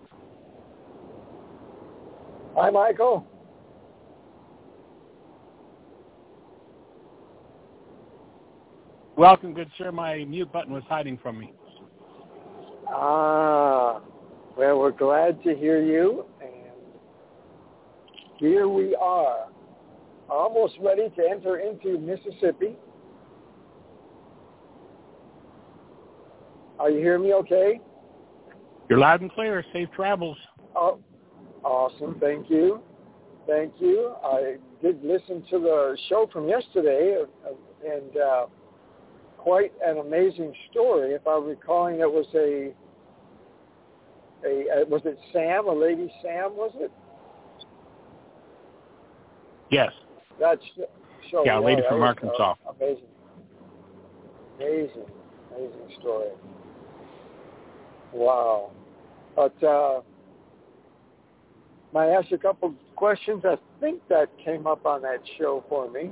Hi, Michael. Welcome, good sir. My mute button was hiding from me. Ah, well, we're glad to hear you, and here we are, almost ready to enter into Mississippi. Are you hearing me okay? You're loud and clear. Safe travels. Oh, awesome. Thank you. Thank you. I did listen to the show from yesterday, and uh, quite an amazing story. If I'm recalling, it was a, a, was it Sam, a lady Sam, was it? Yes. That show. Yeah, a lady yeah, from was, Arkansas. Uh, amazing. Amazing. Amazing story. Wow. But uh, might I ask you a couple questions? I think that came up on that show for me.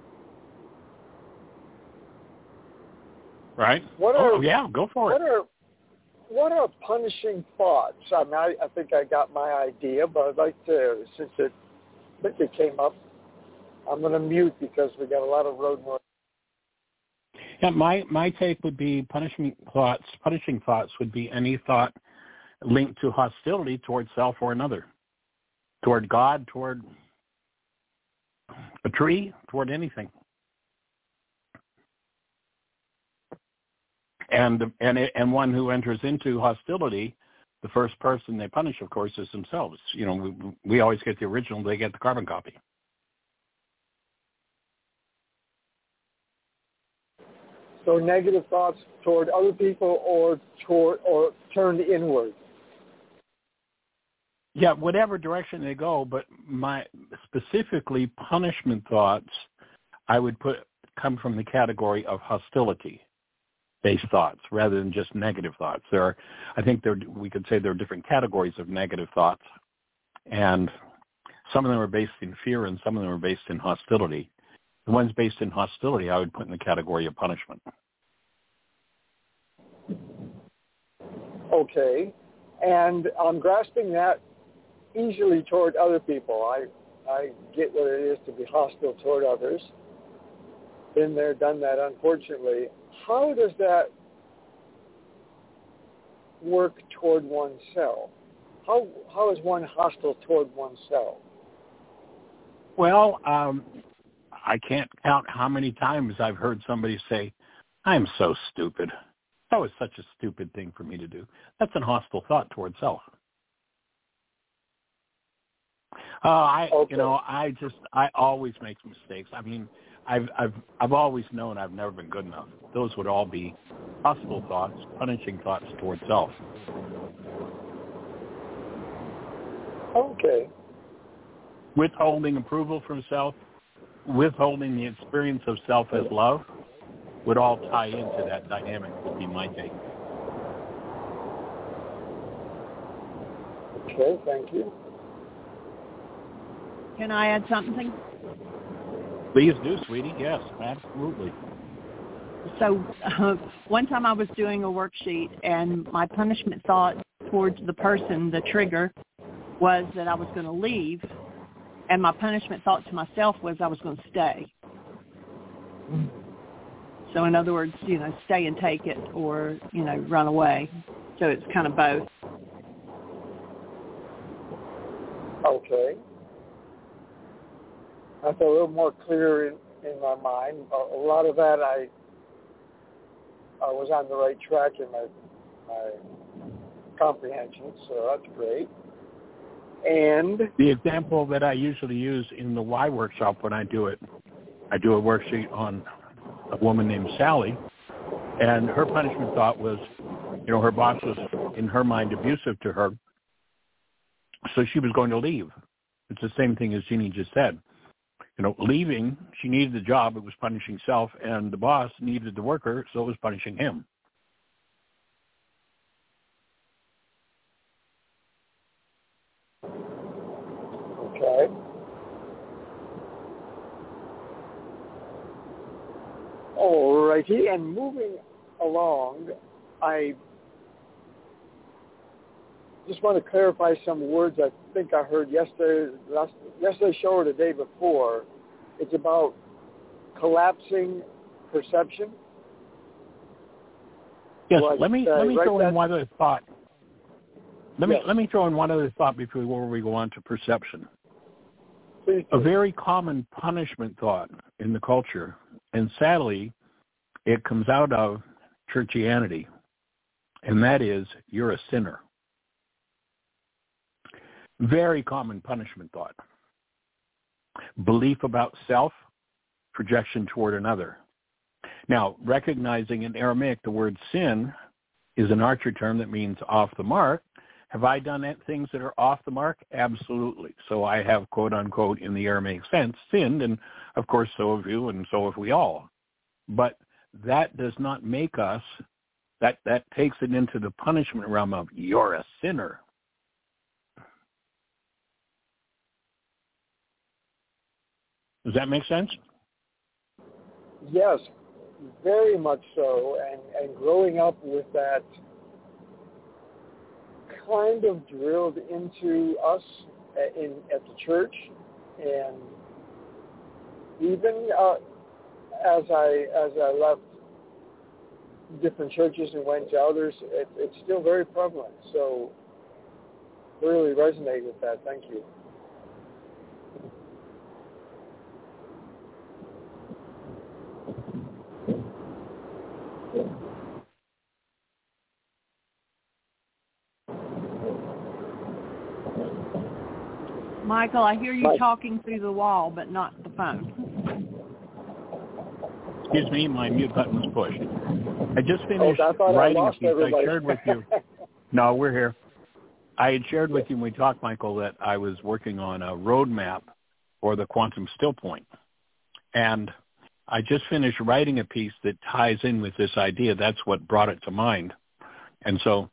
Right. What are, oh, yeah, go for what it. Are, what are punishing thoughts? I mean, I, I think I got my idea, but I'd like to, since it, I think it came up, I'm going to mute because we got a lot of road noise. Yeah, my, my take would be punishing thoughts. Punishing thoughts would be any thought linked to hostility toward self or another, toward God, toward a tree, toward anything. And and and one who enters into hostility, the first person they punish, of course, is themselves. You know, we, we always get the original; they get the carbon copy. So negative thoughts toward other people, or toward or turned inward. Yeah, whatever direction they go. But my specifically punishment thoughts, I would put come from the category of hostility based thoughts rather than just negative thoughts. There are, I think there, we could say there are different categories of negative thoughts, and some of them are based in fear and some of them are based in hostility. The ones based in hostility I would put in the category of punishment. okay. And I'm grasping that easily toward other people. I I get what it is to be hostile toward others. Been there, done that, unfortunately. How does that work toward oneself? How how is one hostile toward oneself? Well, um, I can't count how many times I've heard somebody say, I'm so stupid. That was such a stupid thing for me to do. That's a hostile thought toward self. Uh, I, okay. you know, I just, I always make mistakes. I mean, I've, I've, I've always known I've never been good enough. Those would all be hostile thoughts, punishing thoughts toward self. Okay. Withholding approval from self, withholding the experience of self as love would all tie into that dynamic, would be my take. Okay, thank you. Can I add something? Please do, sweetie. Yes, absolutely. So uh, one time I was doing a worksheet, and my punishment thought towards the person, the trigger, was that I was going to leave, and my punishment thought to myself was I was going to stay. So in other words, you know, stay and take it, or, you know, run away. So it's kind of both. Okay. That's a little more clear in, in my mind. A, a lot of that I, I was on the right track in my, my comprehension, so that's great. And the example that I usually use in the Why workshop when I do it, I do a worksheet on a woman named Sally, and her punishment thought was, you know, her boss was, in her mind, abusive to her, so she was going to leave. It's the same thing as Jeannie just said. You know, leaving, she needed the job, it was punishing self, and the boss needed the worker, so it was punishing him. Okay. All righty, and moving along, I just want to clarify some words I think I heard yesterday, last, yesterday's show or the day before. It's about collapsing perception. Yes, Was, let me uh, let me right throw that? in one other thought. Let me yes. let me throw in one other thought before we go on to perception. Please A do. very common punishment thought in the culture, and sadly, it comes out of churchianity, and that is, you're a sinner. Very common punishment thought. Belief about self, projection toward another. Now, recognizing in Aramaic the word sin is an archer term that means off the mark. Have I done things that are off the mark? Absolutely. So I have, quote unquote, in the Aramaic sense, sinned, and of course so have you, and so have we all. But that does not make us, that, that takes it into the punishment realm of you're a sinner. Does that make sense? Yes, very much so. And, and growing up with that kind of drilled into us in at the church, and even uh, as I as I left different churches and went to others, it, it's still very prevalent. So really resonate with that. Thank you. Michael, I hear you Mike. talking through the wall, but not the phone. Excuse me, my mute button was pushed. I just finished oh, I writing I a piece everybody. I shared with you. No, we're here. I had shared with you when we talked, Michael, that I was working on a roadmap for the quantum still point. And I just finished writing a piece that ties in with this idea. That's what brought it to mind. And so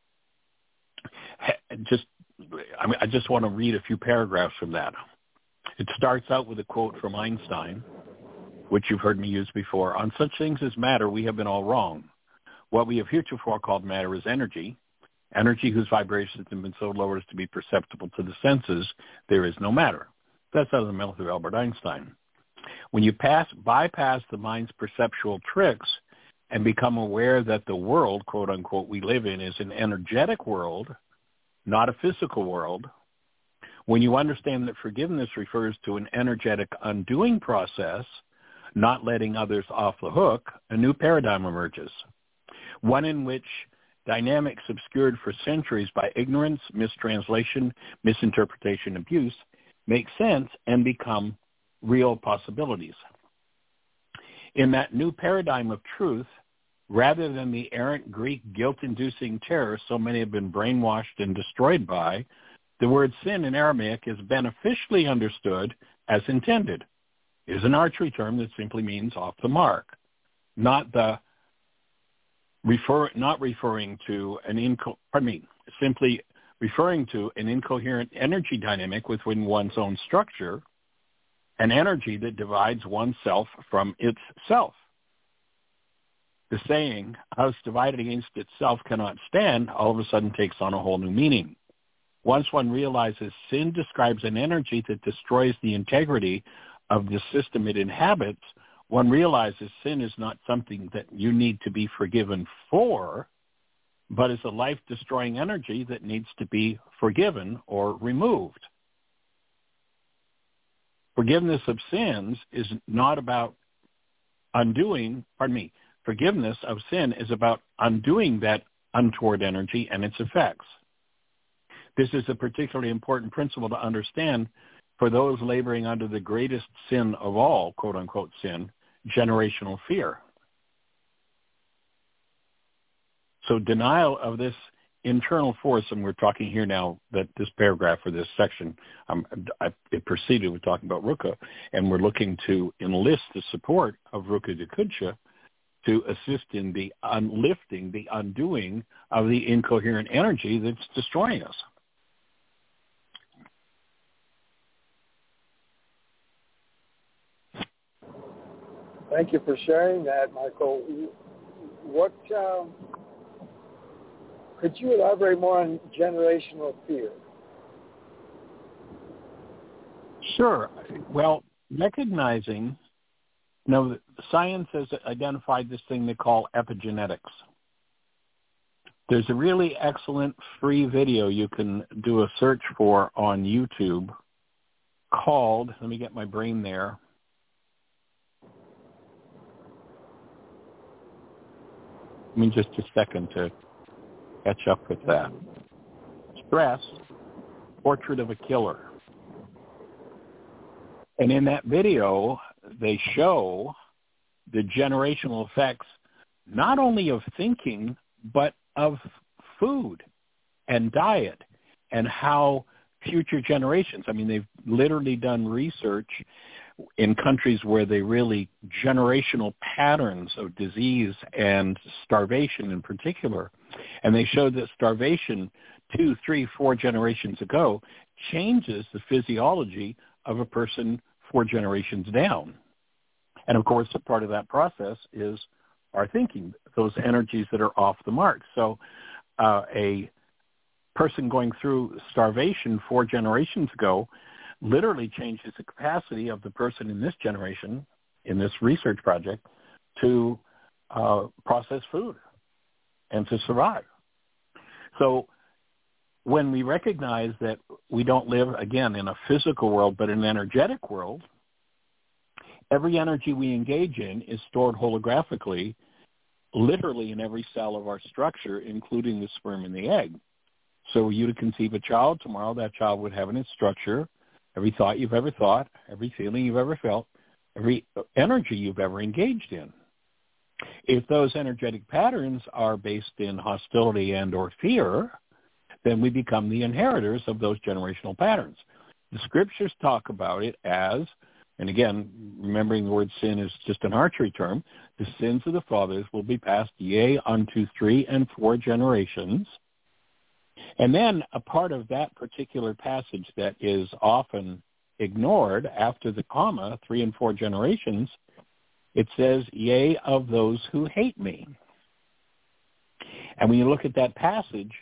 just I mean, I just want to read a few paragraphs from that. It starts out with a quote from Einstein, which you've heard me use before. On such things as matter, we have been all wrong. What we have heretofore called matter is energy, Energy whose vibrations have been so lowered as to be perceptible to the senses, there is no matter. That's out of the mouth of Albert Einstein. When you pass, bypass the mind's perceptual tricks and become aware that the world, quote unquote, we live in is an energetic world, not a physical world, when you understand that forgiveness refers to an energetic undoing process, not letting others off the hook, a new paradigm emerges, one in which dynamics obscured for centuries by ignorance, mistranslation, misinterpretation, abuse, make sense and become real possibilities. In that new paradigm of truth, rather than the errant Greek guilt-inducing terror so many have been brainwashed and destroyed by, the word sin in Aramaic is beneficially understood as intended. It is an archery term that simply means off the mark, not the refer, not referring to an inco, pardon me, simply referring to an incoherent energy dynamic within one's own structure, an energy that divides oneself from itself. The saying, "house divided against itself cannot stand," all of a sudden takes on a whole new meaning. Once one realizes sin describes an energy that destroys the integrity of the system it inhabits, one realizes sin is not something that you need to be forgiven for, but is a life-destroying energy that needs to be forgiven or removed. Forgiveness of sins is not about undoing, pardon me, forgiveness of sin is about undoing that untoward energy and its effects. This is a particularly important principle to understand for those laboring under the greatest sin of all, quote-unquote sin, generational fear. So denial of this internal force, and we're talking here now that this paragraph or this section, um, I, it proceeded with talking about Ruka, and we're looking to enlist the support of Ruka de Kudsha to assist in the unlifting, the undoing of the incoherent energy that's destroying us. Thank you for sharing that, Michael. What um, could you elaborate more on generational fear? Sure. Well, recognizing, you know, science has identified this thing they call epigenetics. There's a really excellent free video you can do a search for on YouTube called, let me get my brain there, Give me just a second to catch up with that. Stress, Portrait of a Killer. And in that video, they show the generational effects not only of thinking, but of food and diet and how future generations, I mean, they've literally done research in countries where they really generational patterns of disease and starvation in particular. And they showed that starvation two, three, four generations ago changes the physiology of a person four generations down. And of course, a part of that process is our thinking, those energies that are off the mark. So uh, a person going through starvation four generations ago literally changes the capacity of the person in this generation, in this research project, to uh, process food and to survive. So when we recognize that we don't live, again, in a physical world, but in an energetic world, every energy we engage in is stored holographically, literally in every cell of our structure, including the sperm and the egg. So were you to conceive a child tomorrow, that child would have in its structure every thought you've ever thought, every feeling you've ever felt, every energy you've ever engaged in. If those energetic patterns are based in hostility and or fear, then we become the inheritors of those generational patterns. The scriptures talk about it as, and again, remembering the word sin is just an archery term, the sins of the fathers will be passed, yea, unto three and four generations. And then a part of that particular passage that is often ignored after the comma, three and four generations, it says, yea, of those who hate me. And when you look at that passage,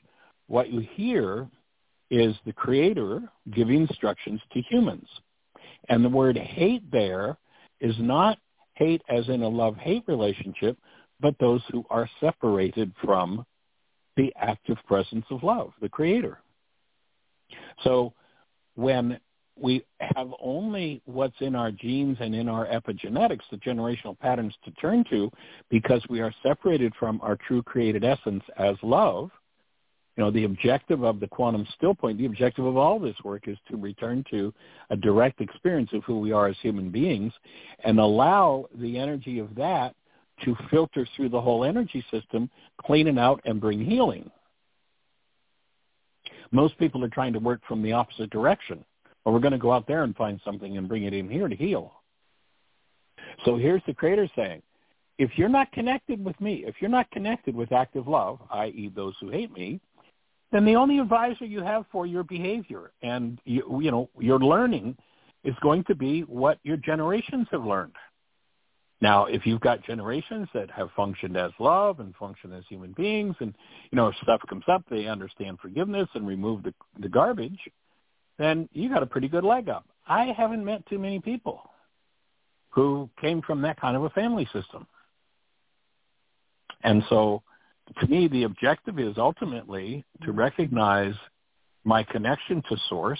what you hear is the Creator giving instructions to humans. And the word hate there is not hate as in a love-hate relationship, but those who are separated from the active presence of love, the Creator. So when we have only what's in our genes and in our epigenetics, the generational patterns to turn to, because we are separated from our true created essence as love, you know, the objective of the quantum still point, the objective of all this work is to return to a direct experience of who we are as human beings and allow the energy of that to filter through the whole energy system, clean it out, and bring healing. Most people are trying to work from the opposite direction. Well, we're going to go out there and find something and bring it in here to heal. So here's the Creator saying, if you're not connected with me, if you're not connected with active love, that is those who hate me, then the only advisor you have for your behavior and you, you know your learning is going to be what your generations have learned. Now, if you've got generations that have functioned as love and function as human beings, and you know if stuff comes up, they understand forgiveness and remove the, the garbage, then you got a pretty good leg up. I haven't met too many people who came from that kind of a family system. And so, to me, the objective is ultimately to recognize my connection to Source,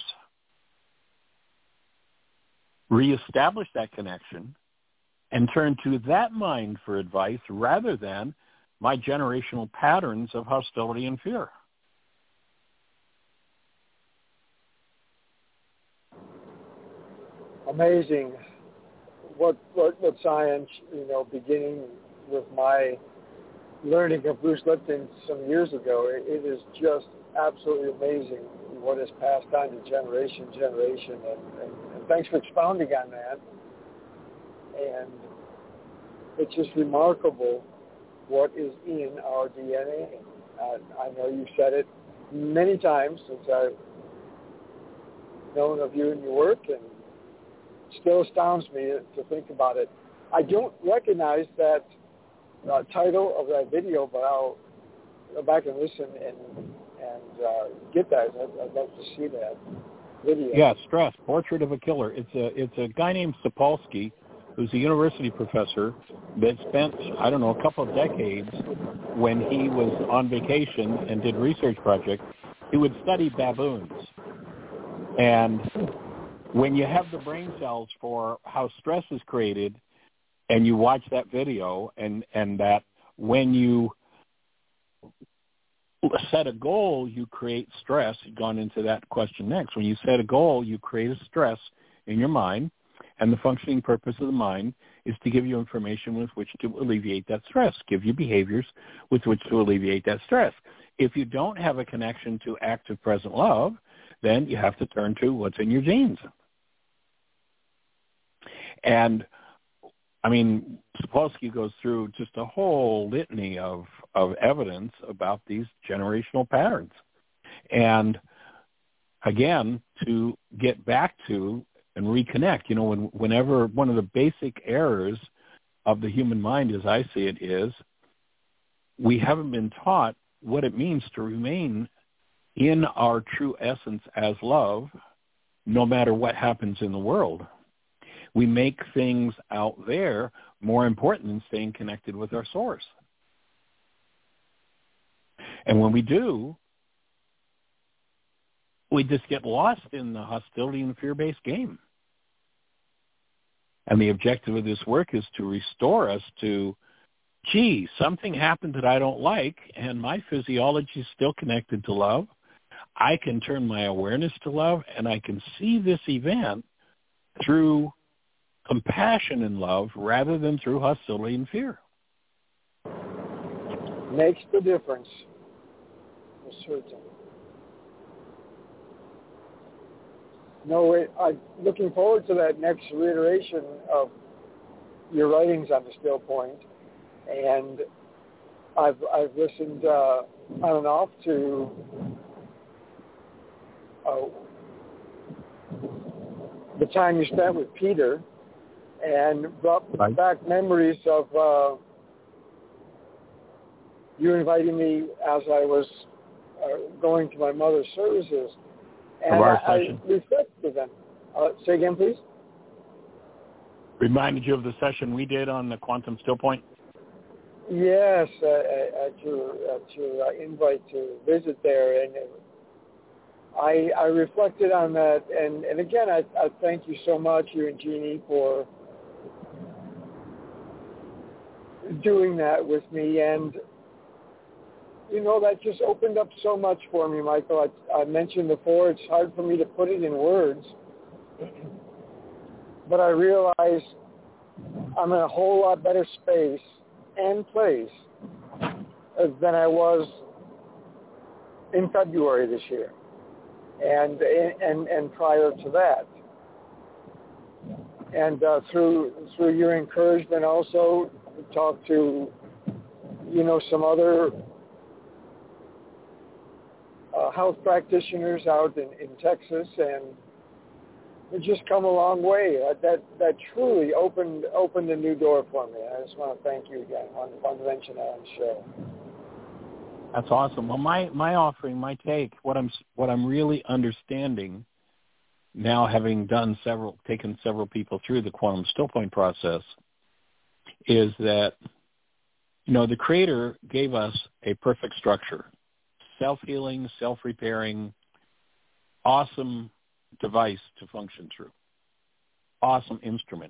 reestablish that connection, and turn to that mind for advice rather than my generational patterns of hostility and fear. Amazing. What, what, what science, you know, beginning with my learning of Bruce Lipton some years ago, it, it is just absolutely amazing what is passed on to generation to generation. And, and, and thanks for expounding on that. And it's just remarkable what is in our D N A. Uh, I know you've said it many times since I've known of you and your work, and it still astounds me to think about it. I don't recognize that uh, title of that video, but I'll go back and listen and and uh, get that. I'd, I'd love to see that video. Yeah, Stress, Portrait of a Killer. It's a it's a guy named Sapolsky, who's a university professor that spent, I don't know, a couple of decades when he was on vacation and did research projects. He would study baboons. And when you have the brain cells for how stress is created and you watch that video and, and that when you set a goal, you create stress. You've gone into that question next. When you set a goal, you create a stress in your mind. And the functioning purpose of the mind is to give you information with which to alleviate that stress, give you behaviors with which to alleviate that stress. If you don't have a connection to active present love, then you have to turn to what's in your genes. And, I mean, Sapolsky goes through just a whole litany of, of evidence about these generational patterns. And, again, to get back to and reconnect. You know, when, whenever one of the basic errors of the human mind, as I see it, is we haven't been taught what it means to remain in our true essence as love, no matter what happens in the world. We make things out there more important than staying connected with our source. And when we do, we just get lost in the hostility and fear-based game. And the objective of this work is to restore us to, gee, something happened that I don't like, and my physiology is still connected to love. I can turn my awareness to love, and I can see this event through compassion and love rather than through hostility and fear. Makes the difference. For certain. No, I'm looking forward to that next reiteration of your writings on the Still Point, and I've I've listened uh, on and off to uh, the time you spent with Peter, and brought right. back memories of uh, you inviting me as I was uh, going to my mother's services. And of our I, session. I reflected to them. Uh, say again, please. Reminded you of the session we did on the quantum still point? Yes, uh, at your, at your uh, invite to visit there. And I, I reflected on that. And, and again, I, I thank you so much, you and Jeannie, for doing that with me. And, you know, that just opened up so much for me, Michael. I, I mentioned before, it's hard for me to put it in words. But I realize I'm in a whole lot better space and place than I was in February this year, and and and prior to that. And uh, through through your encouragement, also talk to, you know, some other uh, health practitioners out in, in Texas, and it's just come a long way. Uh, that that truly opened opened a new door for me. I just want to thank you again. I want to mention that on the show. That's awesome. Well, my, my offering, my take, what I'm what I'm really understanding now, having done several, taken several people through the quantum still point process, is that, you know, the Creator gave us a perfect structure, self-healing, self-repairing, awesome device to function through. Awesome instrument.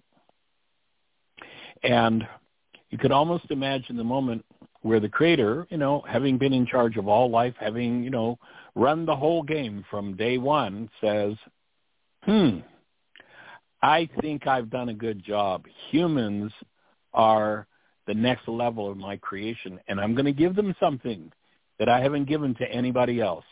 And you could almost imagine the moment where the Creator, you know, having been in charge of all life, having, you know, run the whole game from day one, says, hmm, I think I've done a good job. Humans are the next level of my creation, and I'm going to give them something that I haven't given to anybody else.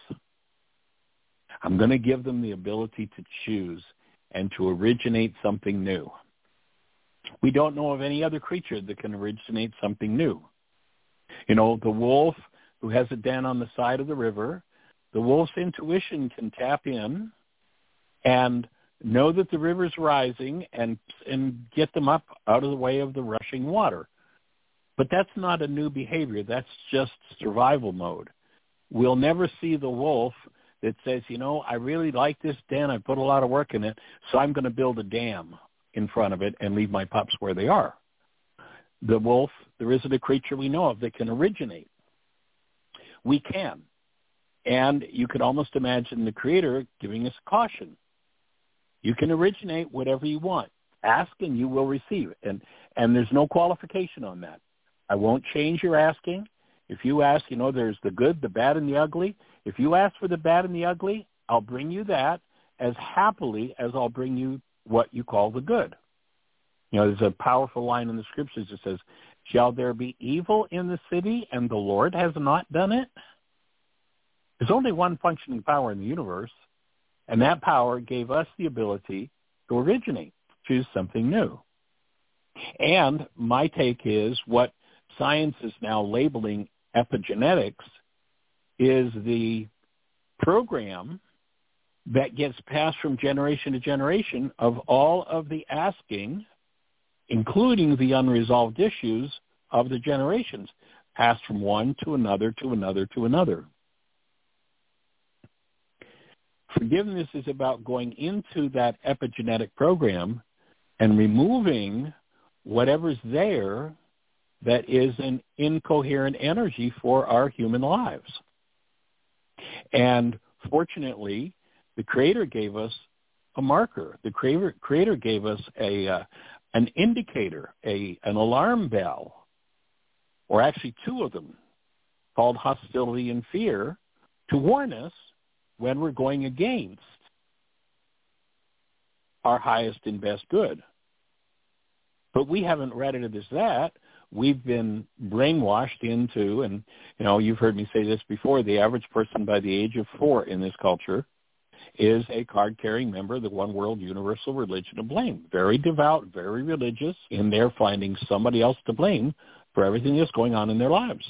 I'm going to give them the ability to choose and to originate something new. We don't know of any other creature that can originate something new. You know, the wolf who has a den on the side of the river, the wolf's intuition can tap in and know that the river's rising and and get them up out of the way of the rushing water. But that's not a new behavior. That's just survival mode. We'll never see the wolf that says, you know, I really like this den. I put a lot of work in it, so I'm going to build a dam in front of it and leave my pups where they are. The wolf, there isn't a creature we know of that can originate. We can. And you could almost imagine the Creator giving us caution. You can originate whatever you want. Ask and you will receive. And, and there's no qualification on that. I won't change your asking. If you ask, you know, there's the good, the bad, and the ugly. If you ask for the bad and the ugly, I'll bring you that as happily as I'll bring you what you call the good. You know, there's a powerful line in the scriptures that says, shall there be evil in the city and the Lord has not done it? There's only one functioning power in the universe, and that power gave us the ability to originate, choose something new. And my take is what science is now labeling epigenetics is the program that gets passed from generation to generation of all of the asking, including the unresolved issues of the generations, passed from one to another to another to another. Forgiveness is about going into that epigenetic program and removing whatever's there that is an incoherent energy for our human lives. And fortunately, the Creator gave us a marker. The Creator, Creator gave us a uh, an indicator, a an alarm bell, or actually two of them, called hostility and fear, to warn us when we're going against our highest and best good. But we haven't read it as that. We've been brainwashed into, and, you know, you've heard me say this before, the average person by the age of four in this culture is a card-carrying member of the One World Universal Religion of Blame. Very devout, very religious, and they're finding somebody else to blame for everything that's going on in their lives.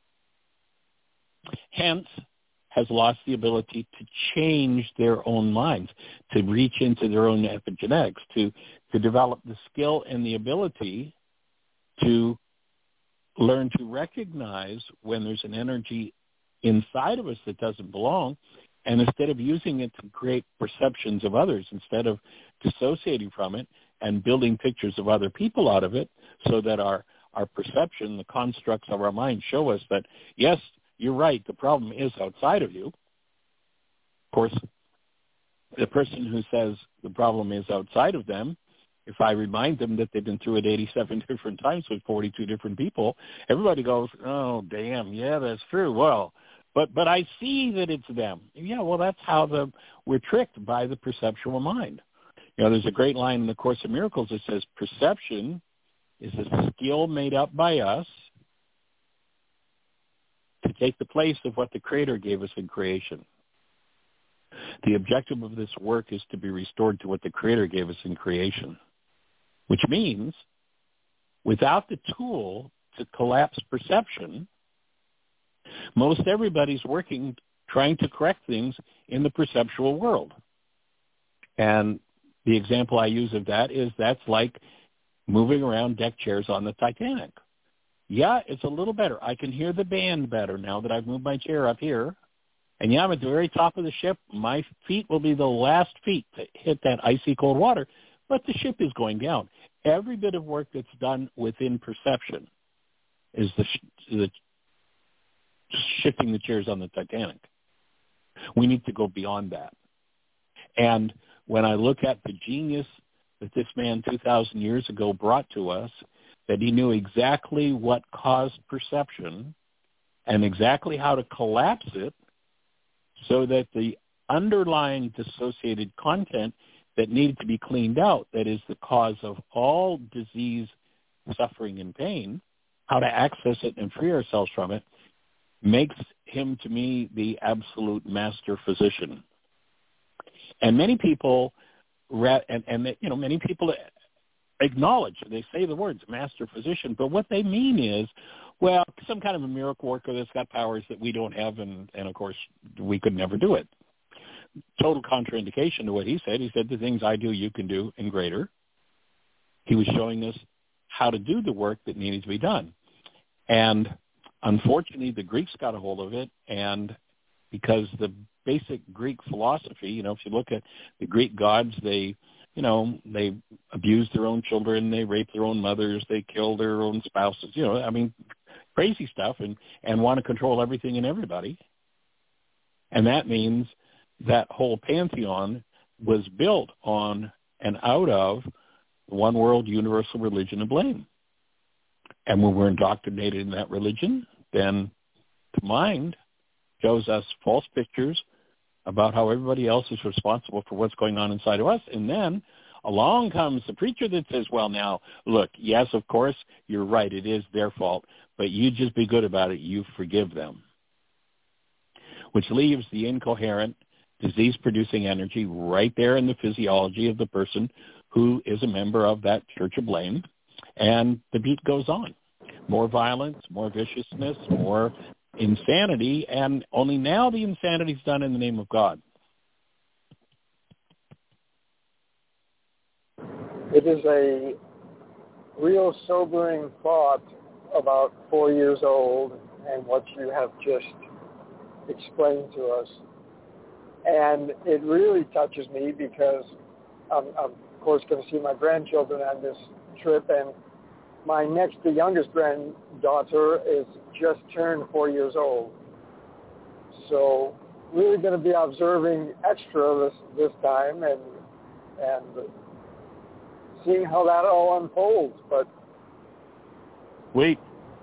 Hence, has lost the ability to change their own minds, to reach into their own epigenetics, to, to develop the skill and the ability to learn to recognize when there's an energy inside of us that doesn't belong. And instead of using it to create perceptions of others, instead of dissociating from it and building pictures of other people out of it, so that our, our perception, the constructs of our mind show us that, yes, you're right, the problem is outside of you. Of course, the person who says the problem is outside of them, if I remind them that they've been through it eighty-seven different times with forty-two different people, everybody goes, oh, damn, yeah, that's true. Well, But but I see that it's them. Yeah, well, that's how the we're tricked by the perceptual mind. You know, there's a great line in the Course in Miracles that says, perception is a skill made up by us to take the place of what the Creator gave us in creation. The objective of this work is to be restored to what the Creator gave us in creation, which means without the tool to collapse perception, most everybody's working, trying to correct things in the perceptual world. And the example I use of that is that's like moving around deck chairs on the Titanic. Yeah, it's a little better. I can hear the band better now that I've moved my chair up here. And yeah, I'm at the very top of the ship. My feet will be the last feet to hit that icy cold water, but the ship is going down. Every bit of work that's done within perception is the, the shifting the chairs on the Titanic. We need to go beyond that. And when I look at the genius that this man two thousand years ago brought to us, that he knew exactly what caused perception and exactly how to collapse it so that the underlying dissociated content that needed to be cleaned out, that is the cause of all disease, suffering, and pain, how to access it and free ourselves from it, makes him, to me, the absolute master physician. And many people, and, and you know, many people acknowledge, they say the words master physician, but what they mean is, well, some kind of a miracle worker that's got powers that we don't have, and, and of course, we could never do it. Total contraindication to what he said. He said, the things I do, you can do, and greater. He was showing us how to do the work that needed to be done. And unfortunately, the Greeks got a hold of it, and because the basic Greek philosophy, you know, if you look at the Greek gods, they, you know, they abuse their own children, they rape their own mothers, they kill their own spouses, you know, I mean, crazy stuff, and, and want to control everything and everybody. And that means that whole pantheon was built on and out of the one world universal religion of blame. And when we're indoctrinated in that religion, then the mind shows us false pictures about how everybody else is responsible for what's going on inside of us. And then along comes the preacher that says, well, now, look, yes, of course, you're right. It is their fault. But you just be good about it. You forgive them. Which leaves the incoherent, disease-producing energy right there in the physiology of the person who is a member of that church of blame. And the beat goes on. More violence, more viciousness, more insanity, and only now the insanity is done in the name of God. It is a real sobering thought about four years old and what you have just explained to us. And it really touches me because I'm, I'm of course, going to see my grandchildren on this trip, and my next to youngest granddaughter is just turned four years old. So really going to be observing extra this this time and and seeing how that all unfolds. But wait,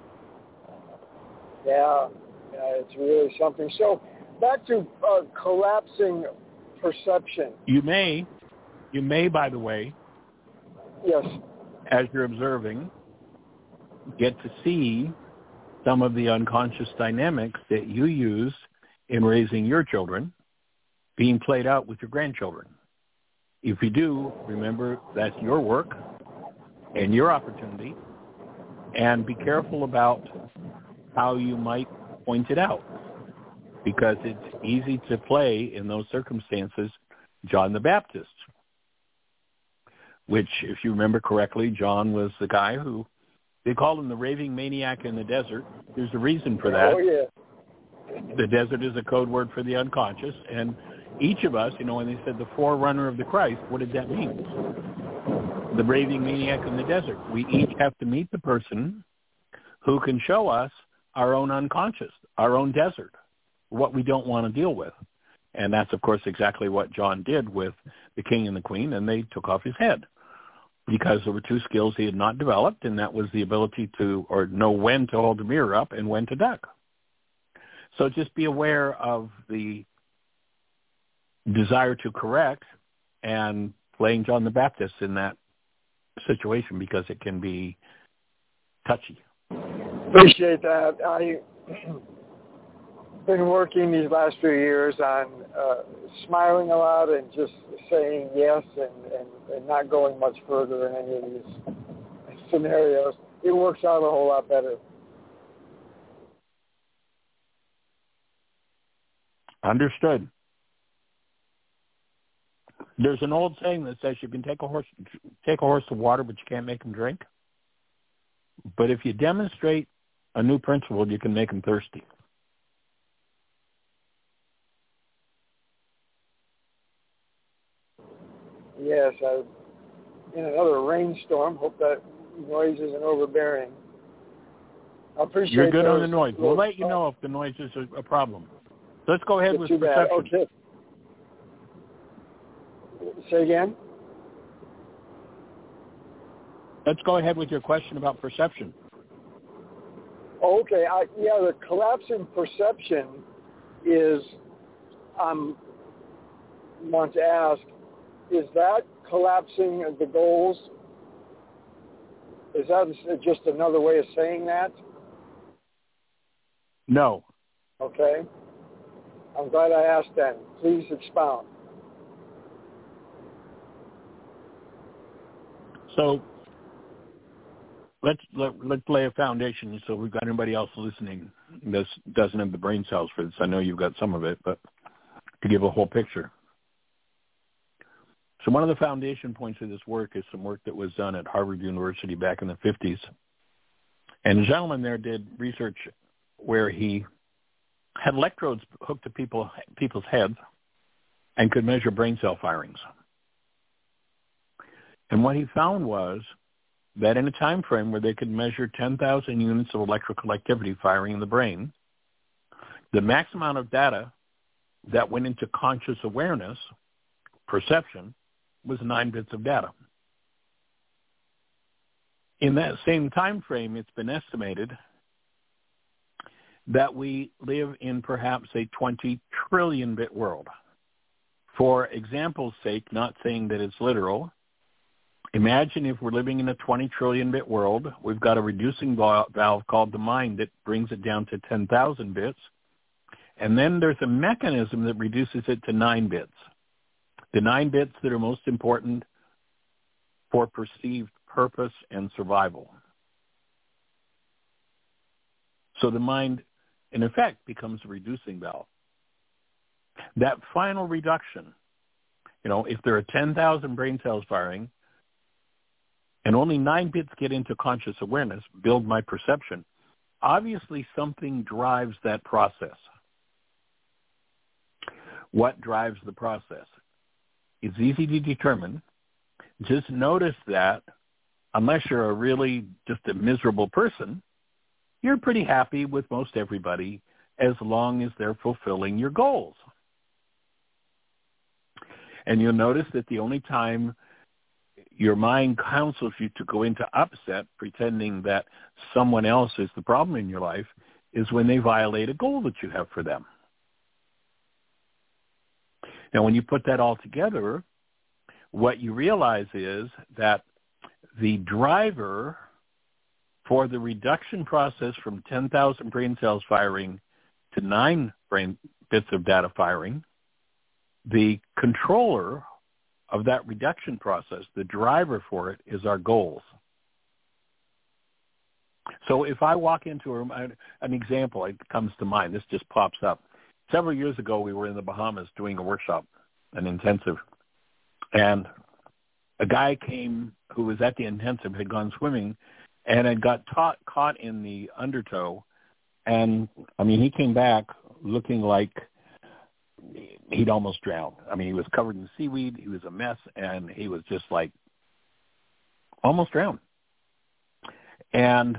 yeah, yeah, it's really something. So back to uh, collapsing perception. You may, you may, by the way, yes, as you're observing, get to see some of the unconscious dynamics that you use in raising your children being played out with your grandchildren. If you do, remember that's your work and your opportunity, and be careful about how you might point it out, because it's easy to play in those circumstances John the Baptist, which, if you remember correctly, John was the guy who, they called him the raving maniac in the desert. There's a reason for that. Oh, yeah. the desert is a code word for the unconscious, and each of us, you know, when they said the forerunner of the Christ, what did that mean? The raving maniac in the desert. We each have to meet the person who can show us our own unconscious, our own desert, what we don't want to deal with. And that's, of course, exactly what John did with the king and the queen, and they took off his head because there were two skills he had not developed, and that was the ability to, or know when to hold the mirror up and when to duck. So just be aware of the desire to correct and playing John the Baptist in that situation, because it can be touchy. Appreciate that. I've been working these last few years on uh, smiling a lot and just saying yes and, and, and not going much further in any of these scenarios. It works out a whole lot better. Understood. There's an old saying that says you can take a horse take a horse to water, but you can't make him drink. But if you demonstrate a new principle, you can make him thirsty. Yes, I'm in another rainstorm. Hope that noise isn't overbearing. I appreciate You're good those, on the noise. We'll let you know if the noise is a, a problem. Let's go ahead with perception. Okay. Say again? Let's go ahead with your question about perception. Okay. I, yeah, the collapse in perception is, um, want to ask, is that collapsing of the goals? Is that just another way of saying that? No. Okay. I'm glad I asked that. Please expound. So let's let, let's lay a foundation so we've got anybody else listening that doesn't have the brain cells for this. I know you've got some of it, but to give a whole picture. So one of the foundation points of this work is some work that was done at Harvard University back in the fifties. And the gentleman there did research where he had electrodes hooked to people, people's heads and could measure brain cell firings. And what he found was that in a time frame where they could measure ten thousand units of electrical activity firing in the brain, the max amount of data that went into conscious awareness, perception, was nine bits of data. In that same time frame, it's been estimated that we live in perhaps a twenty trillion bit world. For example's sake, not saying that it's literal, imagine if we're living in a twenty trillion bit world, we've got a reducing valve called the mind that brings it down to ten thousand bits, and then there's a mechanism that reduces it to nine bits. The nine bits that are most important for perceived purpose and survival. So the mind, in effect, becomes a reducing valve. That final reduction, you know, if there are ten thousand brain cells firing and only nine bits get into conscious awareness, build my perception, obviously something drives that process. What drives the process? It's easy to determine. Just notice that unless you're a really just a miserable person, you're pretty happy with most everybody as long as they're fulfilling your goals. And you'll notice that the only time your mind counsels you to go into upset, pretending that someone else is the problem in your life, is when they violate a goal that you have for them. Now, when you put that all together, what you realize is that the driver for the reduction process from ten thousand brain cells firing to nine brain bits of data firing, the controller of that reduction process, the driver for it, is our goals. So if I walk into a room, an example it comes to mind, this just pops up. Several years ago, we were in the Bahamas doing a workshop, an intensive, and a guy came who was at the intensive, had gone swimming, and had got taught, caught in the undertow, and, I mean, he came back looking like he'd almost drowned. I mean, he was covered in seaweed. He was a mess, and he was just like almost drowned. And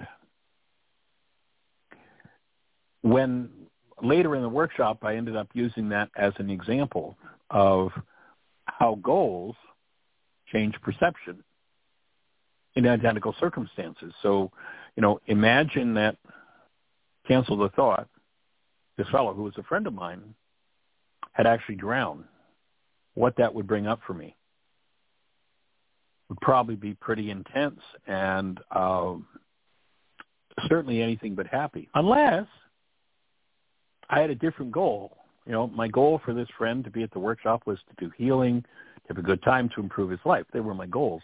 when later in the workshop, I ended up using that as an example of how goals change perception in identical circumstances. So, you know, imagine that, cancel the thought, this fellow who was a friend of mine had actually drowned. What that would bring up for me would probably be pretty intense and uh, certainly anything but happy, unless I had a different goal. You know, my goal for this friend to be at the workshop was to do healing, to have a good time, to improve his life. They were my goals.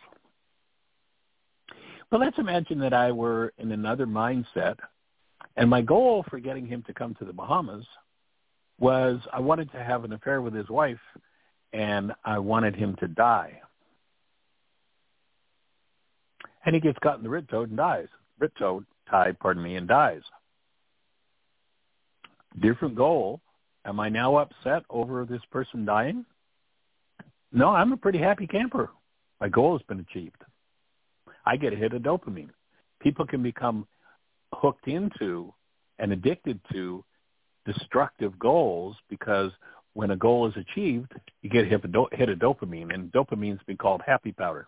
But let's imagine that I were in another mindset, and my goal for getting him to come to the Bahamas was I wanted to have an affair with his wife, and I wanted him to die. And he gets caught in the riptide and dies. Riptide, tide, pardon me, and dies. Different goal. Am I now upset over this person dying? No, I'm a pretty happy camper. My goal has been achieved. I get a hit of dopamine. People can become hooked into and addicted to destructive goals because when a goal is achieved, you get a hit of, do- hit of dopamine, and dopamine's been called happy powder.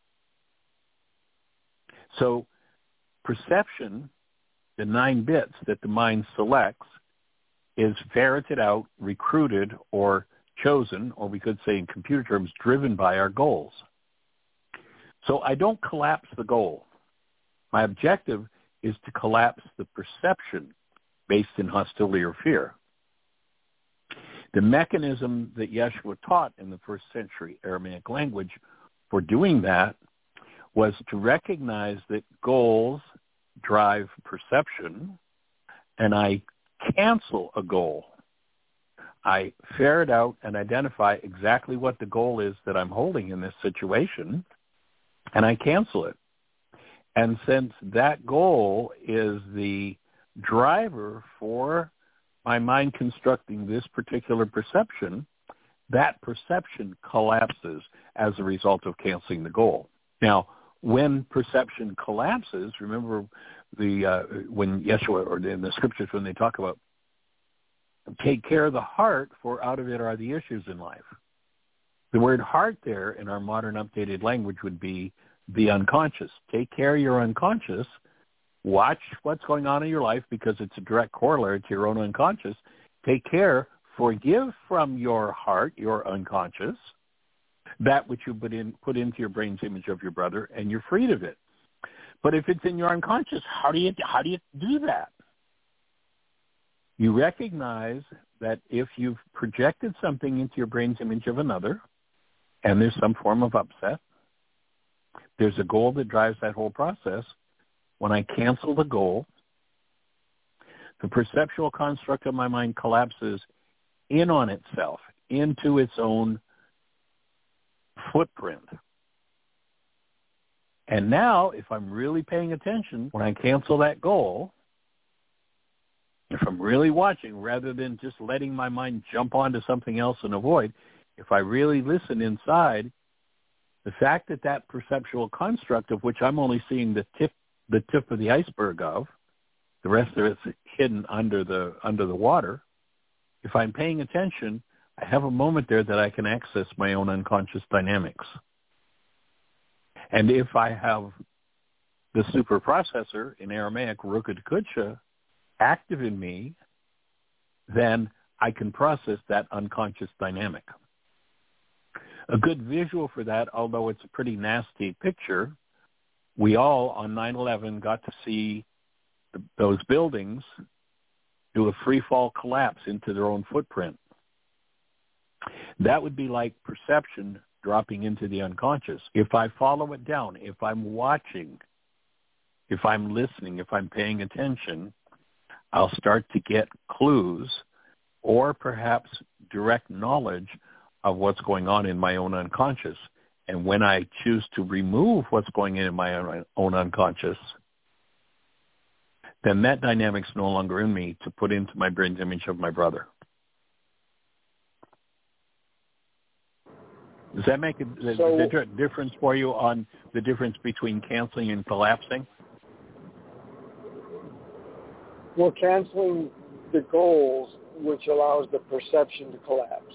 So perception, the nine bits that the mind selects, is ferreted out, recruited, or chosen, or we could say in computer terms, driven by our goals. So I don't collapse the goal. My objective is to collapse the perception based in hostility or fear. The mechanism that Yeshua taught in the first century Aramaic language for doing that was to recognize that goals drive perception, and I cancel a goal. I ferret out and identify exactly what the goal is that I'm holding in this situation, and I cancel it. And since that goal is the driver for my mind constructing this particular perception, that perception collapses as a result of canceling the goal. Now, when perception collapses, remember the uh, when Yeshua, or in the scriptures, when they talk about take care of the heart, for out of it are the issues in life. The word heart there in our modern updated language would be the unconscious. Take care of your unconscious. Watch what's going on in your life because it's a direct corollary to your own unconscious. Take care. Forgive from your heart, your unconscious, that which you put in put into your brain's image of your brother, and you're freed of it. But if it's in your unconscious, how do you how do you do that? You recognize that if you've projected something into your brain's image of another, and there's some form of upset, there's a goal that drives that whole process. When I cancel the goal, the perceptual construct of my mind collapses in on itself, into its own footprint. And now, if I'm really paying attention, when I cancel that goal, if I'm really watching rather than just letting my mind jump onto something else and avoid, if I really listen inside, the fact that that perceptual construct, of which I'm only seeing the tip the tip of the iceberg of, the rest of it's hidden under the under the water, if I'm paying attention, I have a moment there that I can access my own unconscious dynamics. And if I have the super processor, in Aramaic, Ruka Kudsha, active in me, then I can process that unconscious dynamic. A good visual for that, although it's a pretty nasty picture, we all on nine eleven got to see the, those buildings do a free fall collapse into their own footprint. That would be like perception dropping into the unconscious. If I follow it down, if I'm watching, if I'm listening, if I'm paying attention, I'll start to get clues or perhaps direct knowledge of what's going on in my own unconscious. And when I choose to remove what's going on in my own unconscious, then that dynamic's no longer in me to put into my brain's image of my brother. Does that make a, so, a difference for you on the difference between canceling and collapsing? Well, canceling the goals, which allows the perception to collapse.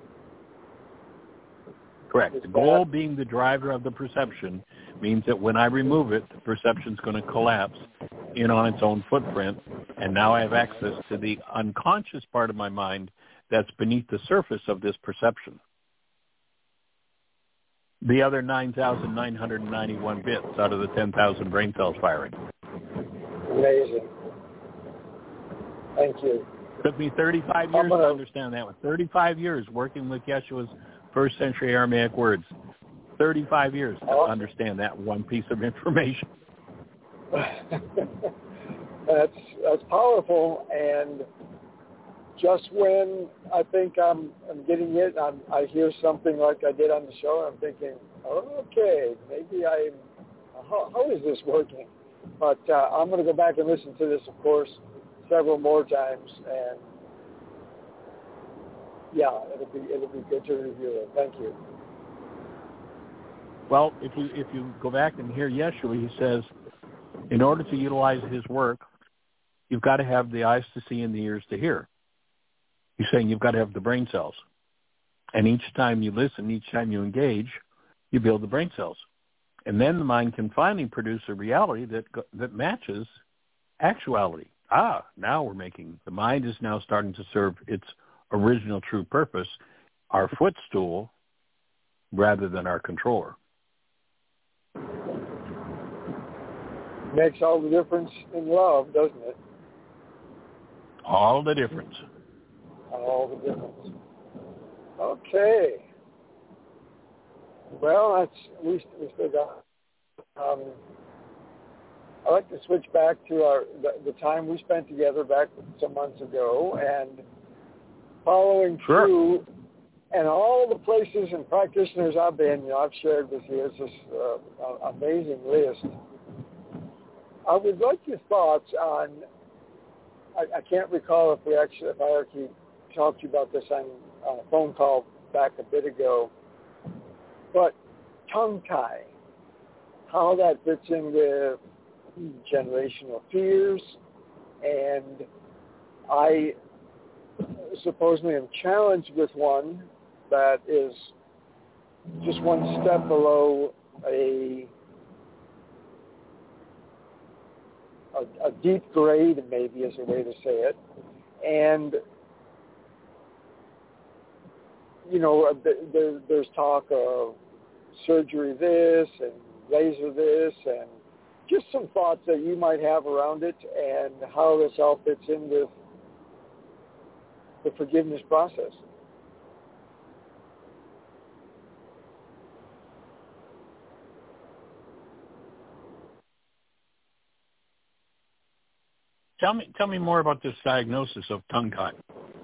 Correct. Is the goal that... being the driver of the perception means that when I remove it, the perception's going to collapse in on its own footprint, and now I have access to the unconscious part of my mind that's beneath the surface of this perception. The other nine thousand nine hundred ninety-one bits out of the ten thousand brain cells firing. Amazing. Thank you. It took me thirty-five years gonna... to understand that. With thirty-five years working with Yeshua's first century Aramaic words. thirty-five years to awesome. understand that one piece of information. that's that's powerful, and just when I think I'm I'm getting it, I'm, I hear something like I did on the show, and I'm thinking, oh, okay, maybe I, how, how is this working? But uh, I'm going to go back and listen to this, of course, several more times, and yeah, it'll be it'll be good to review it. Thank you. Well, if you if you go back and hear Yeshua, he says, in order to utilize his work, you've got to have the eyes to see and the ears to hear. He's saying you've got to have the brain cells. And each time you listen, each time you engage, you build the brain cells. And then the mind can finally produce a reality that that matches actuality. Ah, now we're making, the mind is now starting to serve its original true purpose, our footstool, rather than our controller. Makes all the difference in love, doesn't it? All the difference. All the difference. Okay. Well, that's we we still got. Um, I'd like to switch back to our the, the time we spent together back some months ago, and following sure. through, and all the places and practitioners I've been. You know, I've shared with you. It's this uh, amazing list. I would like your thoughts on. I, I can't recall if we actually, if I actually talked to you about this on, on a phone call back a bit ago, but tongue tie, how that fits in with generational fears, and I supposedly am challenged with one that is just one step below a A, a deep grade, maybe is a way to say it. And, you know, there, there's talk of surgery this and laser this, and just some thoughts that you might have around it and how this all fits in with the forgiveness process. Tell me, tell me more about this diagnosis of tongue tie.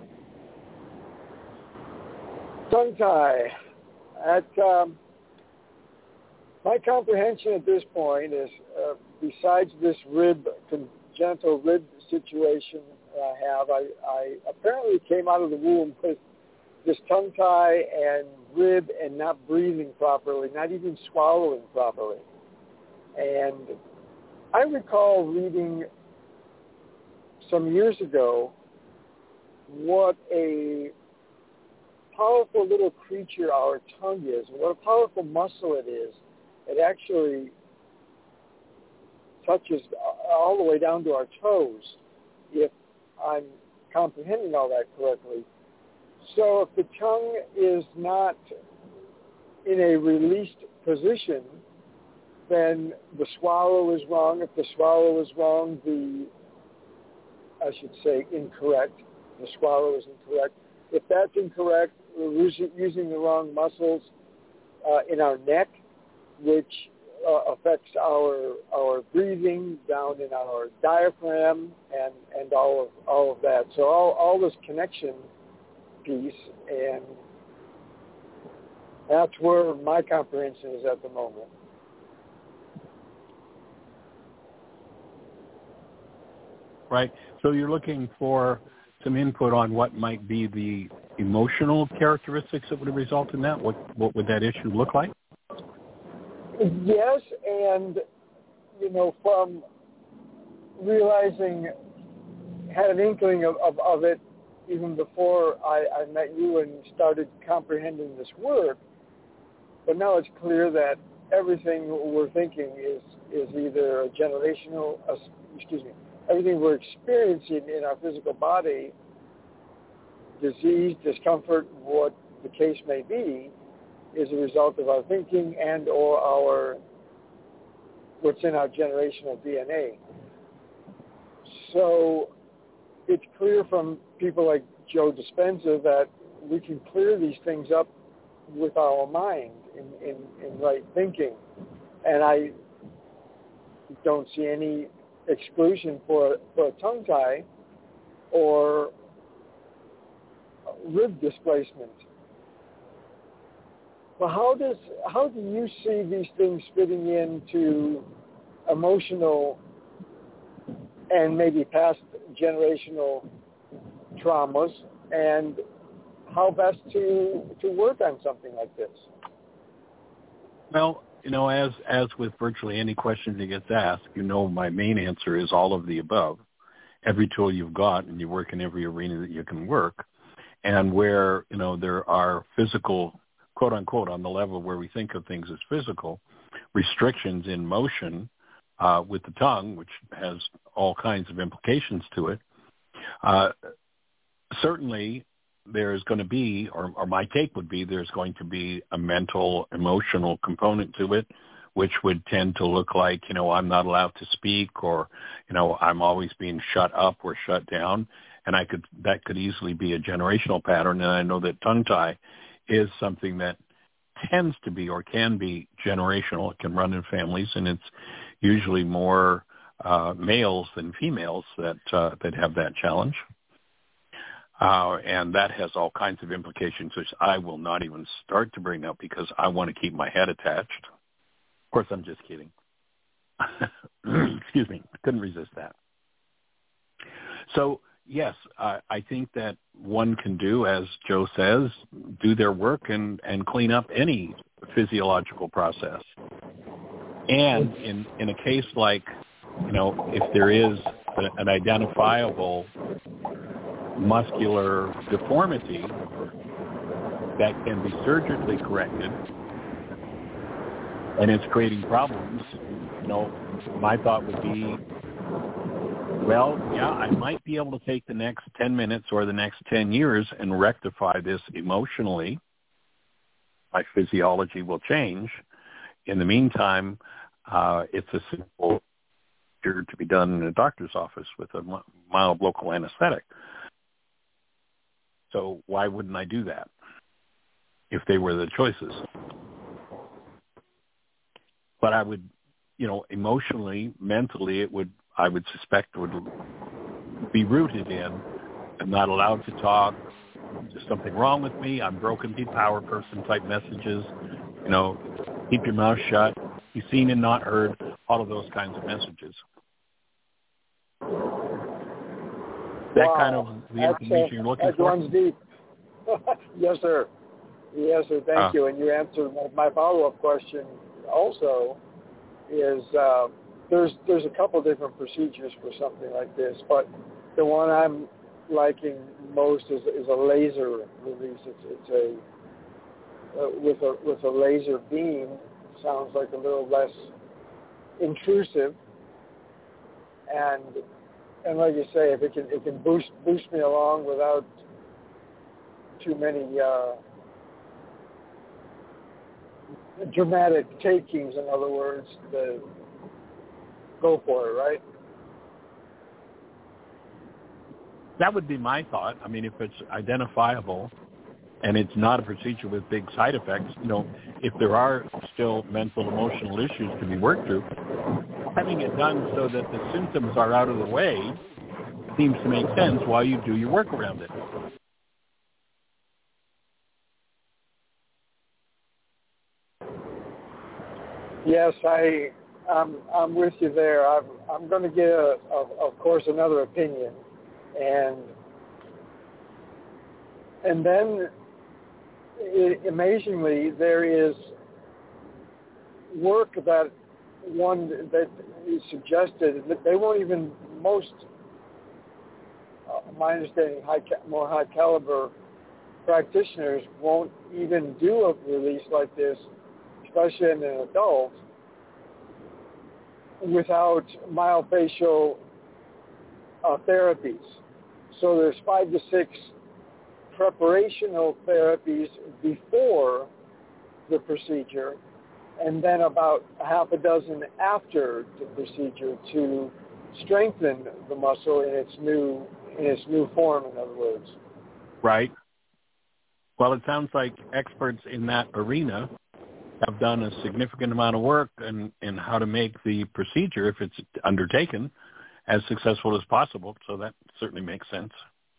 Tongue tie. At um, my comprehension at this point is, uh, besides this rib, congenital rib situation I have, I, I apparently came out of the womb with this tongue tie and rib and not breathing properly, not even swallowing properly. And I recall reading some years ago what a powerful little creature our tongue is, and what a powerful muscle it is. It actually touches all the way down to our toes, if I'm comprehending all that correctly. So if the tongue is not in a released position, then the swallow is wrong. If the swallow is wrong, the I should say incorrect. The swallow is incorrect. If that's incorrect, we're using the wrong muscles uh, in our neck, which uh, affects our our breathing down in our diaphragm and, and all of all of that. So all, all this connection piece, and that's where my comprehension is at the moment. right? So you're looking for some input on what might be the emotional characteristics that would result in that. What what would that issue look like? Yes, and you know, from realizing, had an inkling of, of, of it even before I, I met you and started comprehending this work. But now it's clear that everything we're thinking is is either a generational, uh, excuse me, everything we're experiencing in our physical body, disease, discomfort, what the case may be, is a result of our thinking and or our what's in our generational D N A. So it's clear from people like Joe Dispenza that we can clear these things up with our mind in, in, in right thinking. And I don't see any exclusion for, for a tongue tie or rib displacement. Well, how does how do you see these things fitting into emotional and maybe past generational traumas, and how best to to work on something like this? Well, you know, as as with virtually any question that gets asked, you know, my main answer is all of the above. Every tool you've got, and you work in every arena that you can work, and where, you know, there are physical, quote unquote, on the level where we think of things as physical, restrictions in motion uh, with the tongue, which has all kinds of implications to it. Uh, certainly, there's going to be, or, or my take would be, there's going to be a mental, emotional component to it, which would tend to look like, you know, I'm not allowed to speak, or, you know, I'm always being shut up or shut down. And I could, that could easily be a generational pattern. And I know that tongue tie is something that tends to be or can be generational. It can run in families, and it's usually more uh, males than females that uh, that have that challenge. Uh, and that has all kinds of implications, which I will not even start to bring up because I want to keep my head attached. Of course, I'm just kidding. Excuse me. I couldn't resist that. So, yes, uh, I think that one can do, as Joe says, do their work and, and clean up any physiological process. And in, in a case like, you know, if there is an identifiable muscular deformity that can be surgically corrected and it's creating problems, you know, my thought would be, well, yeah, I might be able to take the next ten minutes or the next ten years and rectify this emotionally. My physiology will change. In the meantime, uh, it's a simple procedure to be done in a doctor's office with a mild local anesthetic. So why wouldn't I do that if they were the choices? But I would, you know, emotionally, mentally, it would, I would suspect would be rooted in, I'm not allowed to talk, there's something wrong with me, I'm broken, be power person type messages, you know, keep your mouth shut, be seen and not heard, all of those kinds of messages. That wow. kind of the That's, information uh, you're looking that for? runs deep. Yes, sir. Yes, sir. Thank uh, you. And you answered my follow-up question also is uh, there's there's a couple different procedures for something like this, but the one I'm liking most is, is a laser release. It's, it's a uh, with a with a laser beam. Sounds like a little less intrusive, and and like you say, if it can it can boost boost me along without too many uh, dramatic takings, in other words, to go for it, right? That would be my thought. I mean, if it's identifiable and it's not a procedure with big side effects, you know, if there are still mental, emotional issues to be worked through, having it done so that the symptoms are out of the way seems to make sense while you do your work around it. Yes, I I'm I'm with you there. I'm I'm going to get a, a, of course another opinion, and and then it, amazingly there is work that one that is suggested that they won't even most uh, my understanding high more high caliber practitioners won't even do a release like this, especially in an adult, without myofascial uh, therapies. So there's five to six preparational therapies before the procedure, and then about a half a dozen after the procedure to strengthen the muscle in its new in its new form, in other words. Right. Well, it sounds like experts in that arena have done a significant amount of work in, in how to make the procedure, if it's undertaken, as successful as possible. So that certainly makes sense.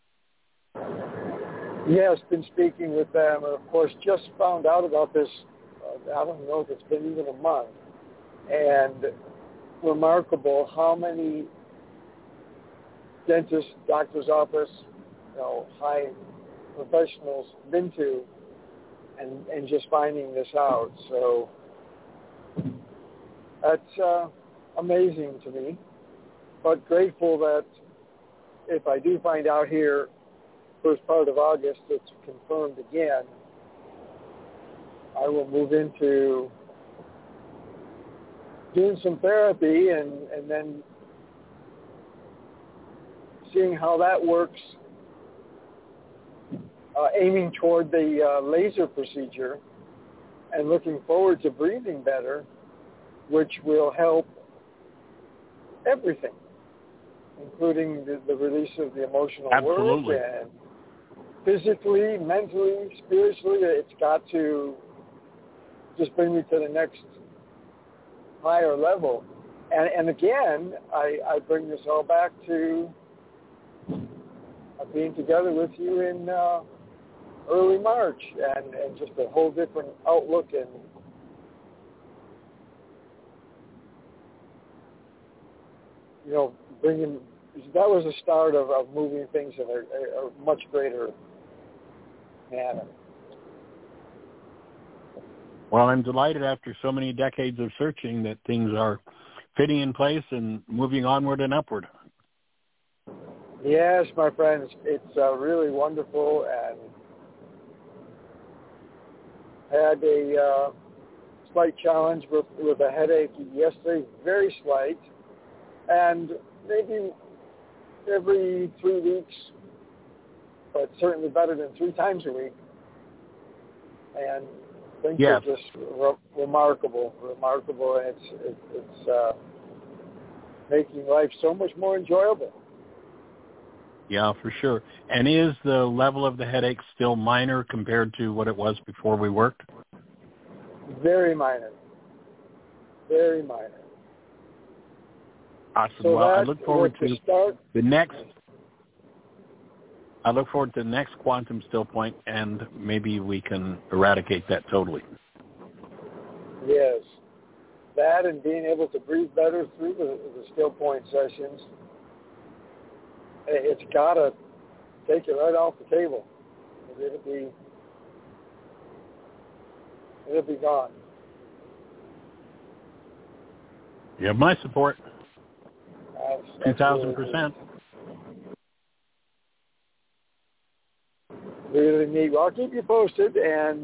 Yes, been speaking with them, and of course just found out about this, uh, I don't know if it's been even a month, and remarkable how many dentists, doctor's office, you know, high professionals been to, and, and just finding this out. So that's uh, amazing to me, but grateful that if I do find out here first part of August it's confirmed again, I will move into doing some therapy and, and then seeing how that works, uh, aiming toward the uh, laser procedure and looking forward to breathing better, which will help everything, including the, the release of the emotional Absolutely. work and physically, mentally, spiritually. It's got to just bring me to the next higher level. And, and again, I, I bring this all back to being together with you in uh, early March, and, and just a whole different outlook, and you know, bringing, that was the start of, of moving things in a, a much greater manner. Well, I'm delighted after so many decades of searching that things are fitting in place and moving onward and upward. Yes, my friends, it's uh, really wonderful, and had a uh, slight challenge with, with a headache yesterday, very slight, and maybe every three weeks, but certainly better than three times a week. And things yes. are just re- remarkable, remarkable, and it's it, it's uh, making life so much more enjoyable. Yeah, for sure. And is the level of the headache still minor compared to what it was before we worked? Very minor. Very minor. Awesome. So well, I look forward to start. the next. I look forward to the next quantum still point, and maybe we can eradicate that totally. Yes, that and being able to breathe better through the, the still point sessions. It's got to take it right off the table. It'll be, it'll be gone. You have my support. Two thousand percent. Really neat. Well, I'll keep you posted. And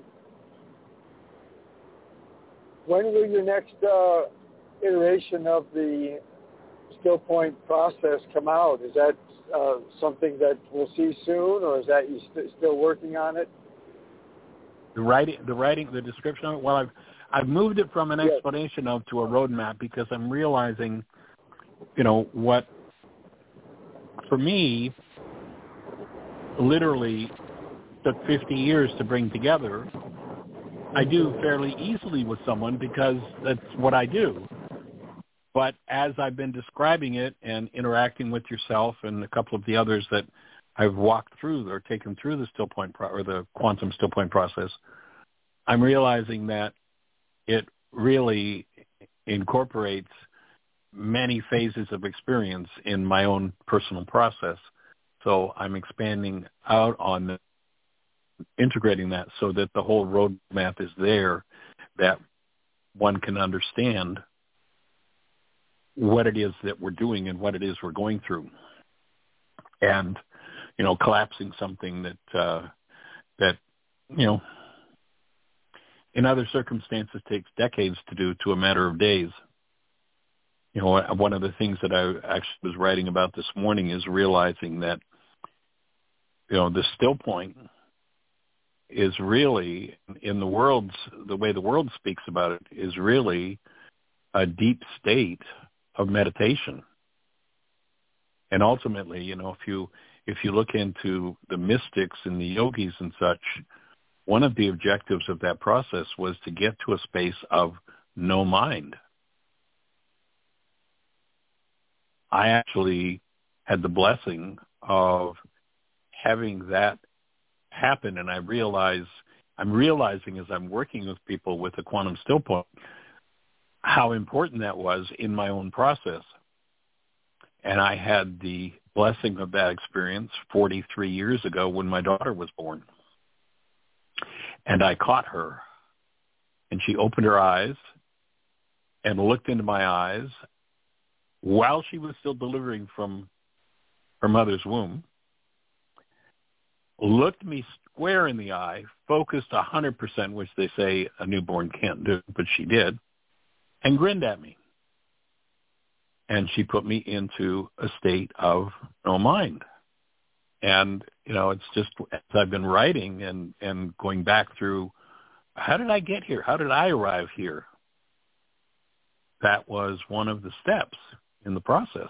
when will your next uh, iteration of the still point process come out? Is that uh, something that we'll see soon, or is that you st- still working on it? The writing, the writing, the description of it. Well, I've I've moved it from an yes. explanation of to a roadmap because I'm realizing, you know, what for me literally took fifty years to bring together. I do fairly easily with someone because that's what I do. But as I've been describing it and interacting with yourself and a couple of the others that I've walked through or taken through the still point pro- or the quantum still point process, I'm realizing that it really incorporates many phases of experience in my own personal process. So I'm expanding out on the, integrating that so that the whole roadmap is there, that one can understand what it is that we're doing and what it is we're going through. And, you know, collapsing something that, uh, that, you know, in other circumstances takes decades to do to a matter of days. You know, one of the things that I actually was writing about this morning is realizing that, you know, the still point is really, in the world's, the way the world speaks about it, is really a deep state of meditation. And ultimately, you know, if you if you look into the mystics and the yogis and such, one of the objectives of that process was to get to a space of no mind. I actually had the blessing of having that happen, and I realize, I'm realizing as I'm working with people with the quantum still point, how important that was in my own process. And I had the blessing of that experience forty-three years ago when my daughter was born. And I caught her, and she opened her eyes and looked into my eyes while she was still delivering from her mother's womb, looked me square in the eye, focused one hundred percent, which they say a newborn can't do, but she did, and grinned at me. And she put me into a state of no mind. And, you know, it's just, as I've been writing and, and going back through, how did I get here? How did I arrive here? That was one of the steps in the process.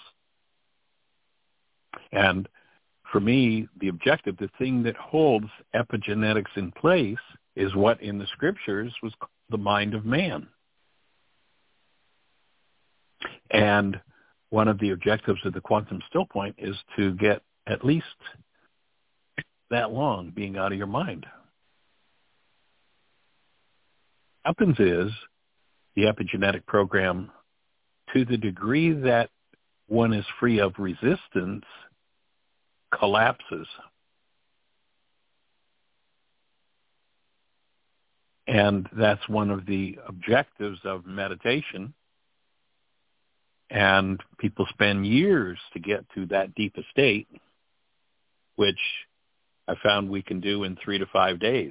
And for me, the objective, the thing that holds epigenetics in place is what in the scriptures was called the mind of man. And one of the objectives of the quantum still point is to get at least that long being out of your mind. What happens is the epigenetic program, to the degree that one is free of resistance, collapses. And that's one of the objectives of meditation. And people spend years to get to that deep state, which I found we can do in three to five days.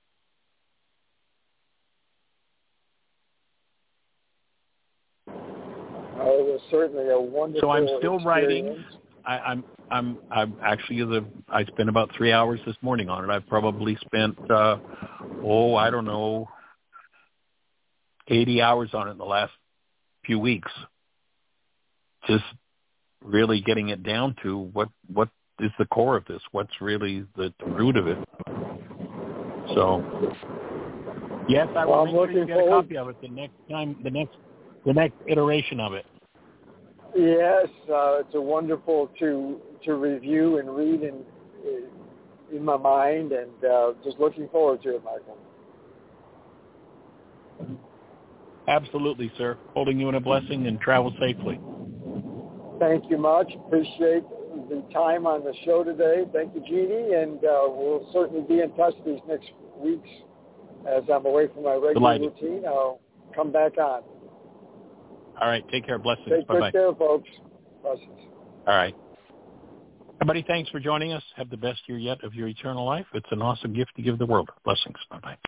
Oh, it was certainly a wonderful So I'm still experience. writing. I, I'm I'm I'm actually the I spent about three hours this morning on it. I've probably spent uh, oh I don't know eighty hours on it in the last few weeks. Just really getting it down to what what is the core of this? What's really the, the root of it? So yes, I will well, make sure you get forward. a copy of it the next time, the next the next iteration of it. Yes, uh, it's a wonderful to to review and read in in my mind, and uh, just looking forward to it, Michael. Absolutely, sir. Holding you in a blessing, and travel safely. Thank you much. Appreciate the time on the show today. Thank you, Jeannie, and uh, we'll certainly be in touch these next weeks as I'm away from my regular Delighted. routine. I'll come back on. All right. Take care. Blessings. Take Bye-bye. good care, folks. Blessings. All right. Everybody, thanks for joining us. Have the best year yet of your eternal life. It's an awesome gift to give the world. Blessings. Bye-bye.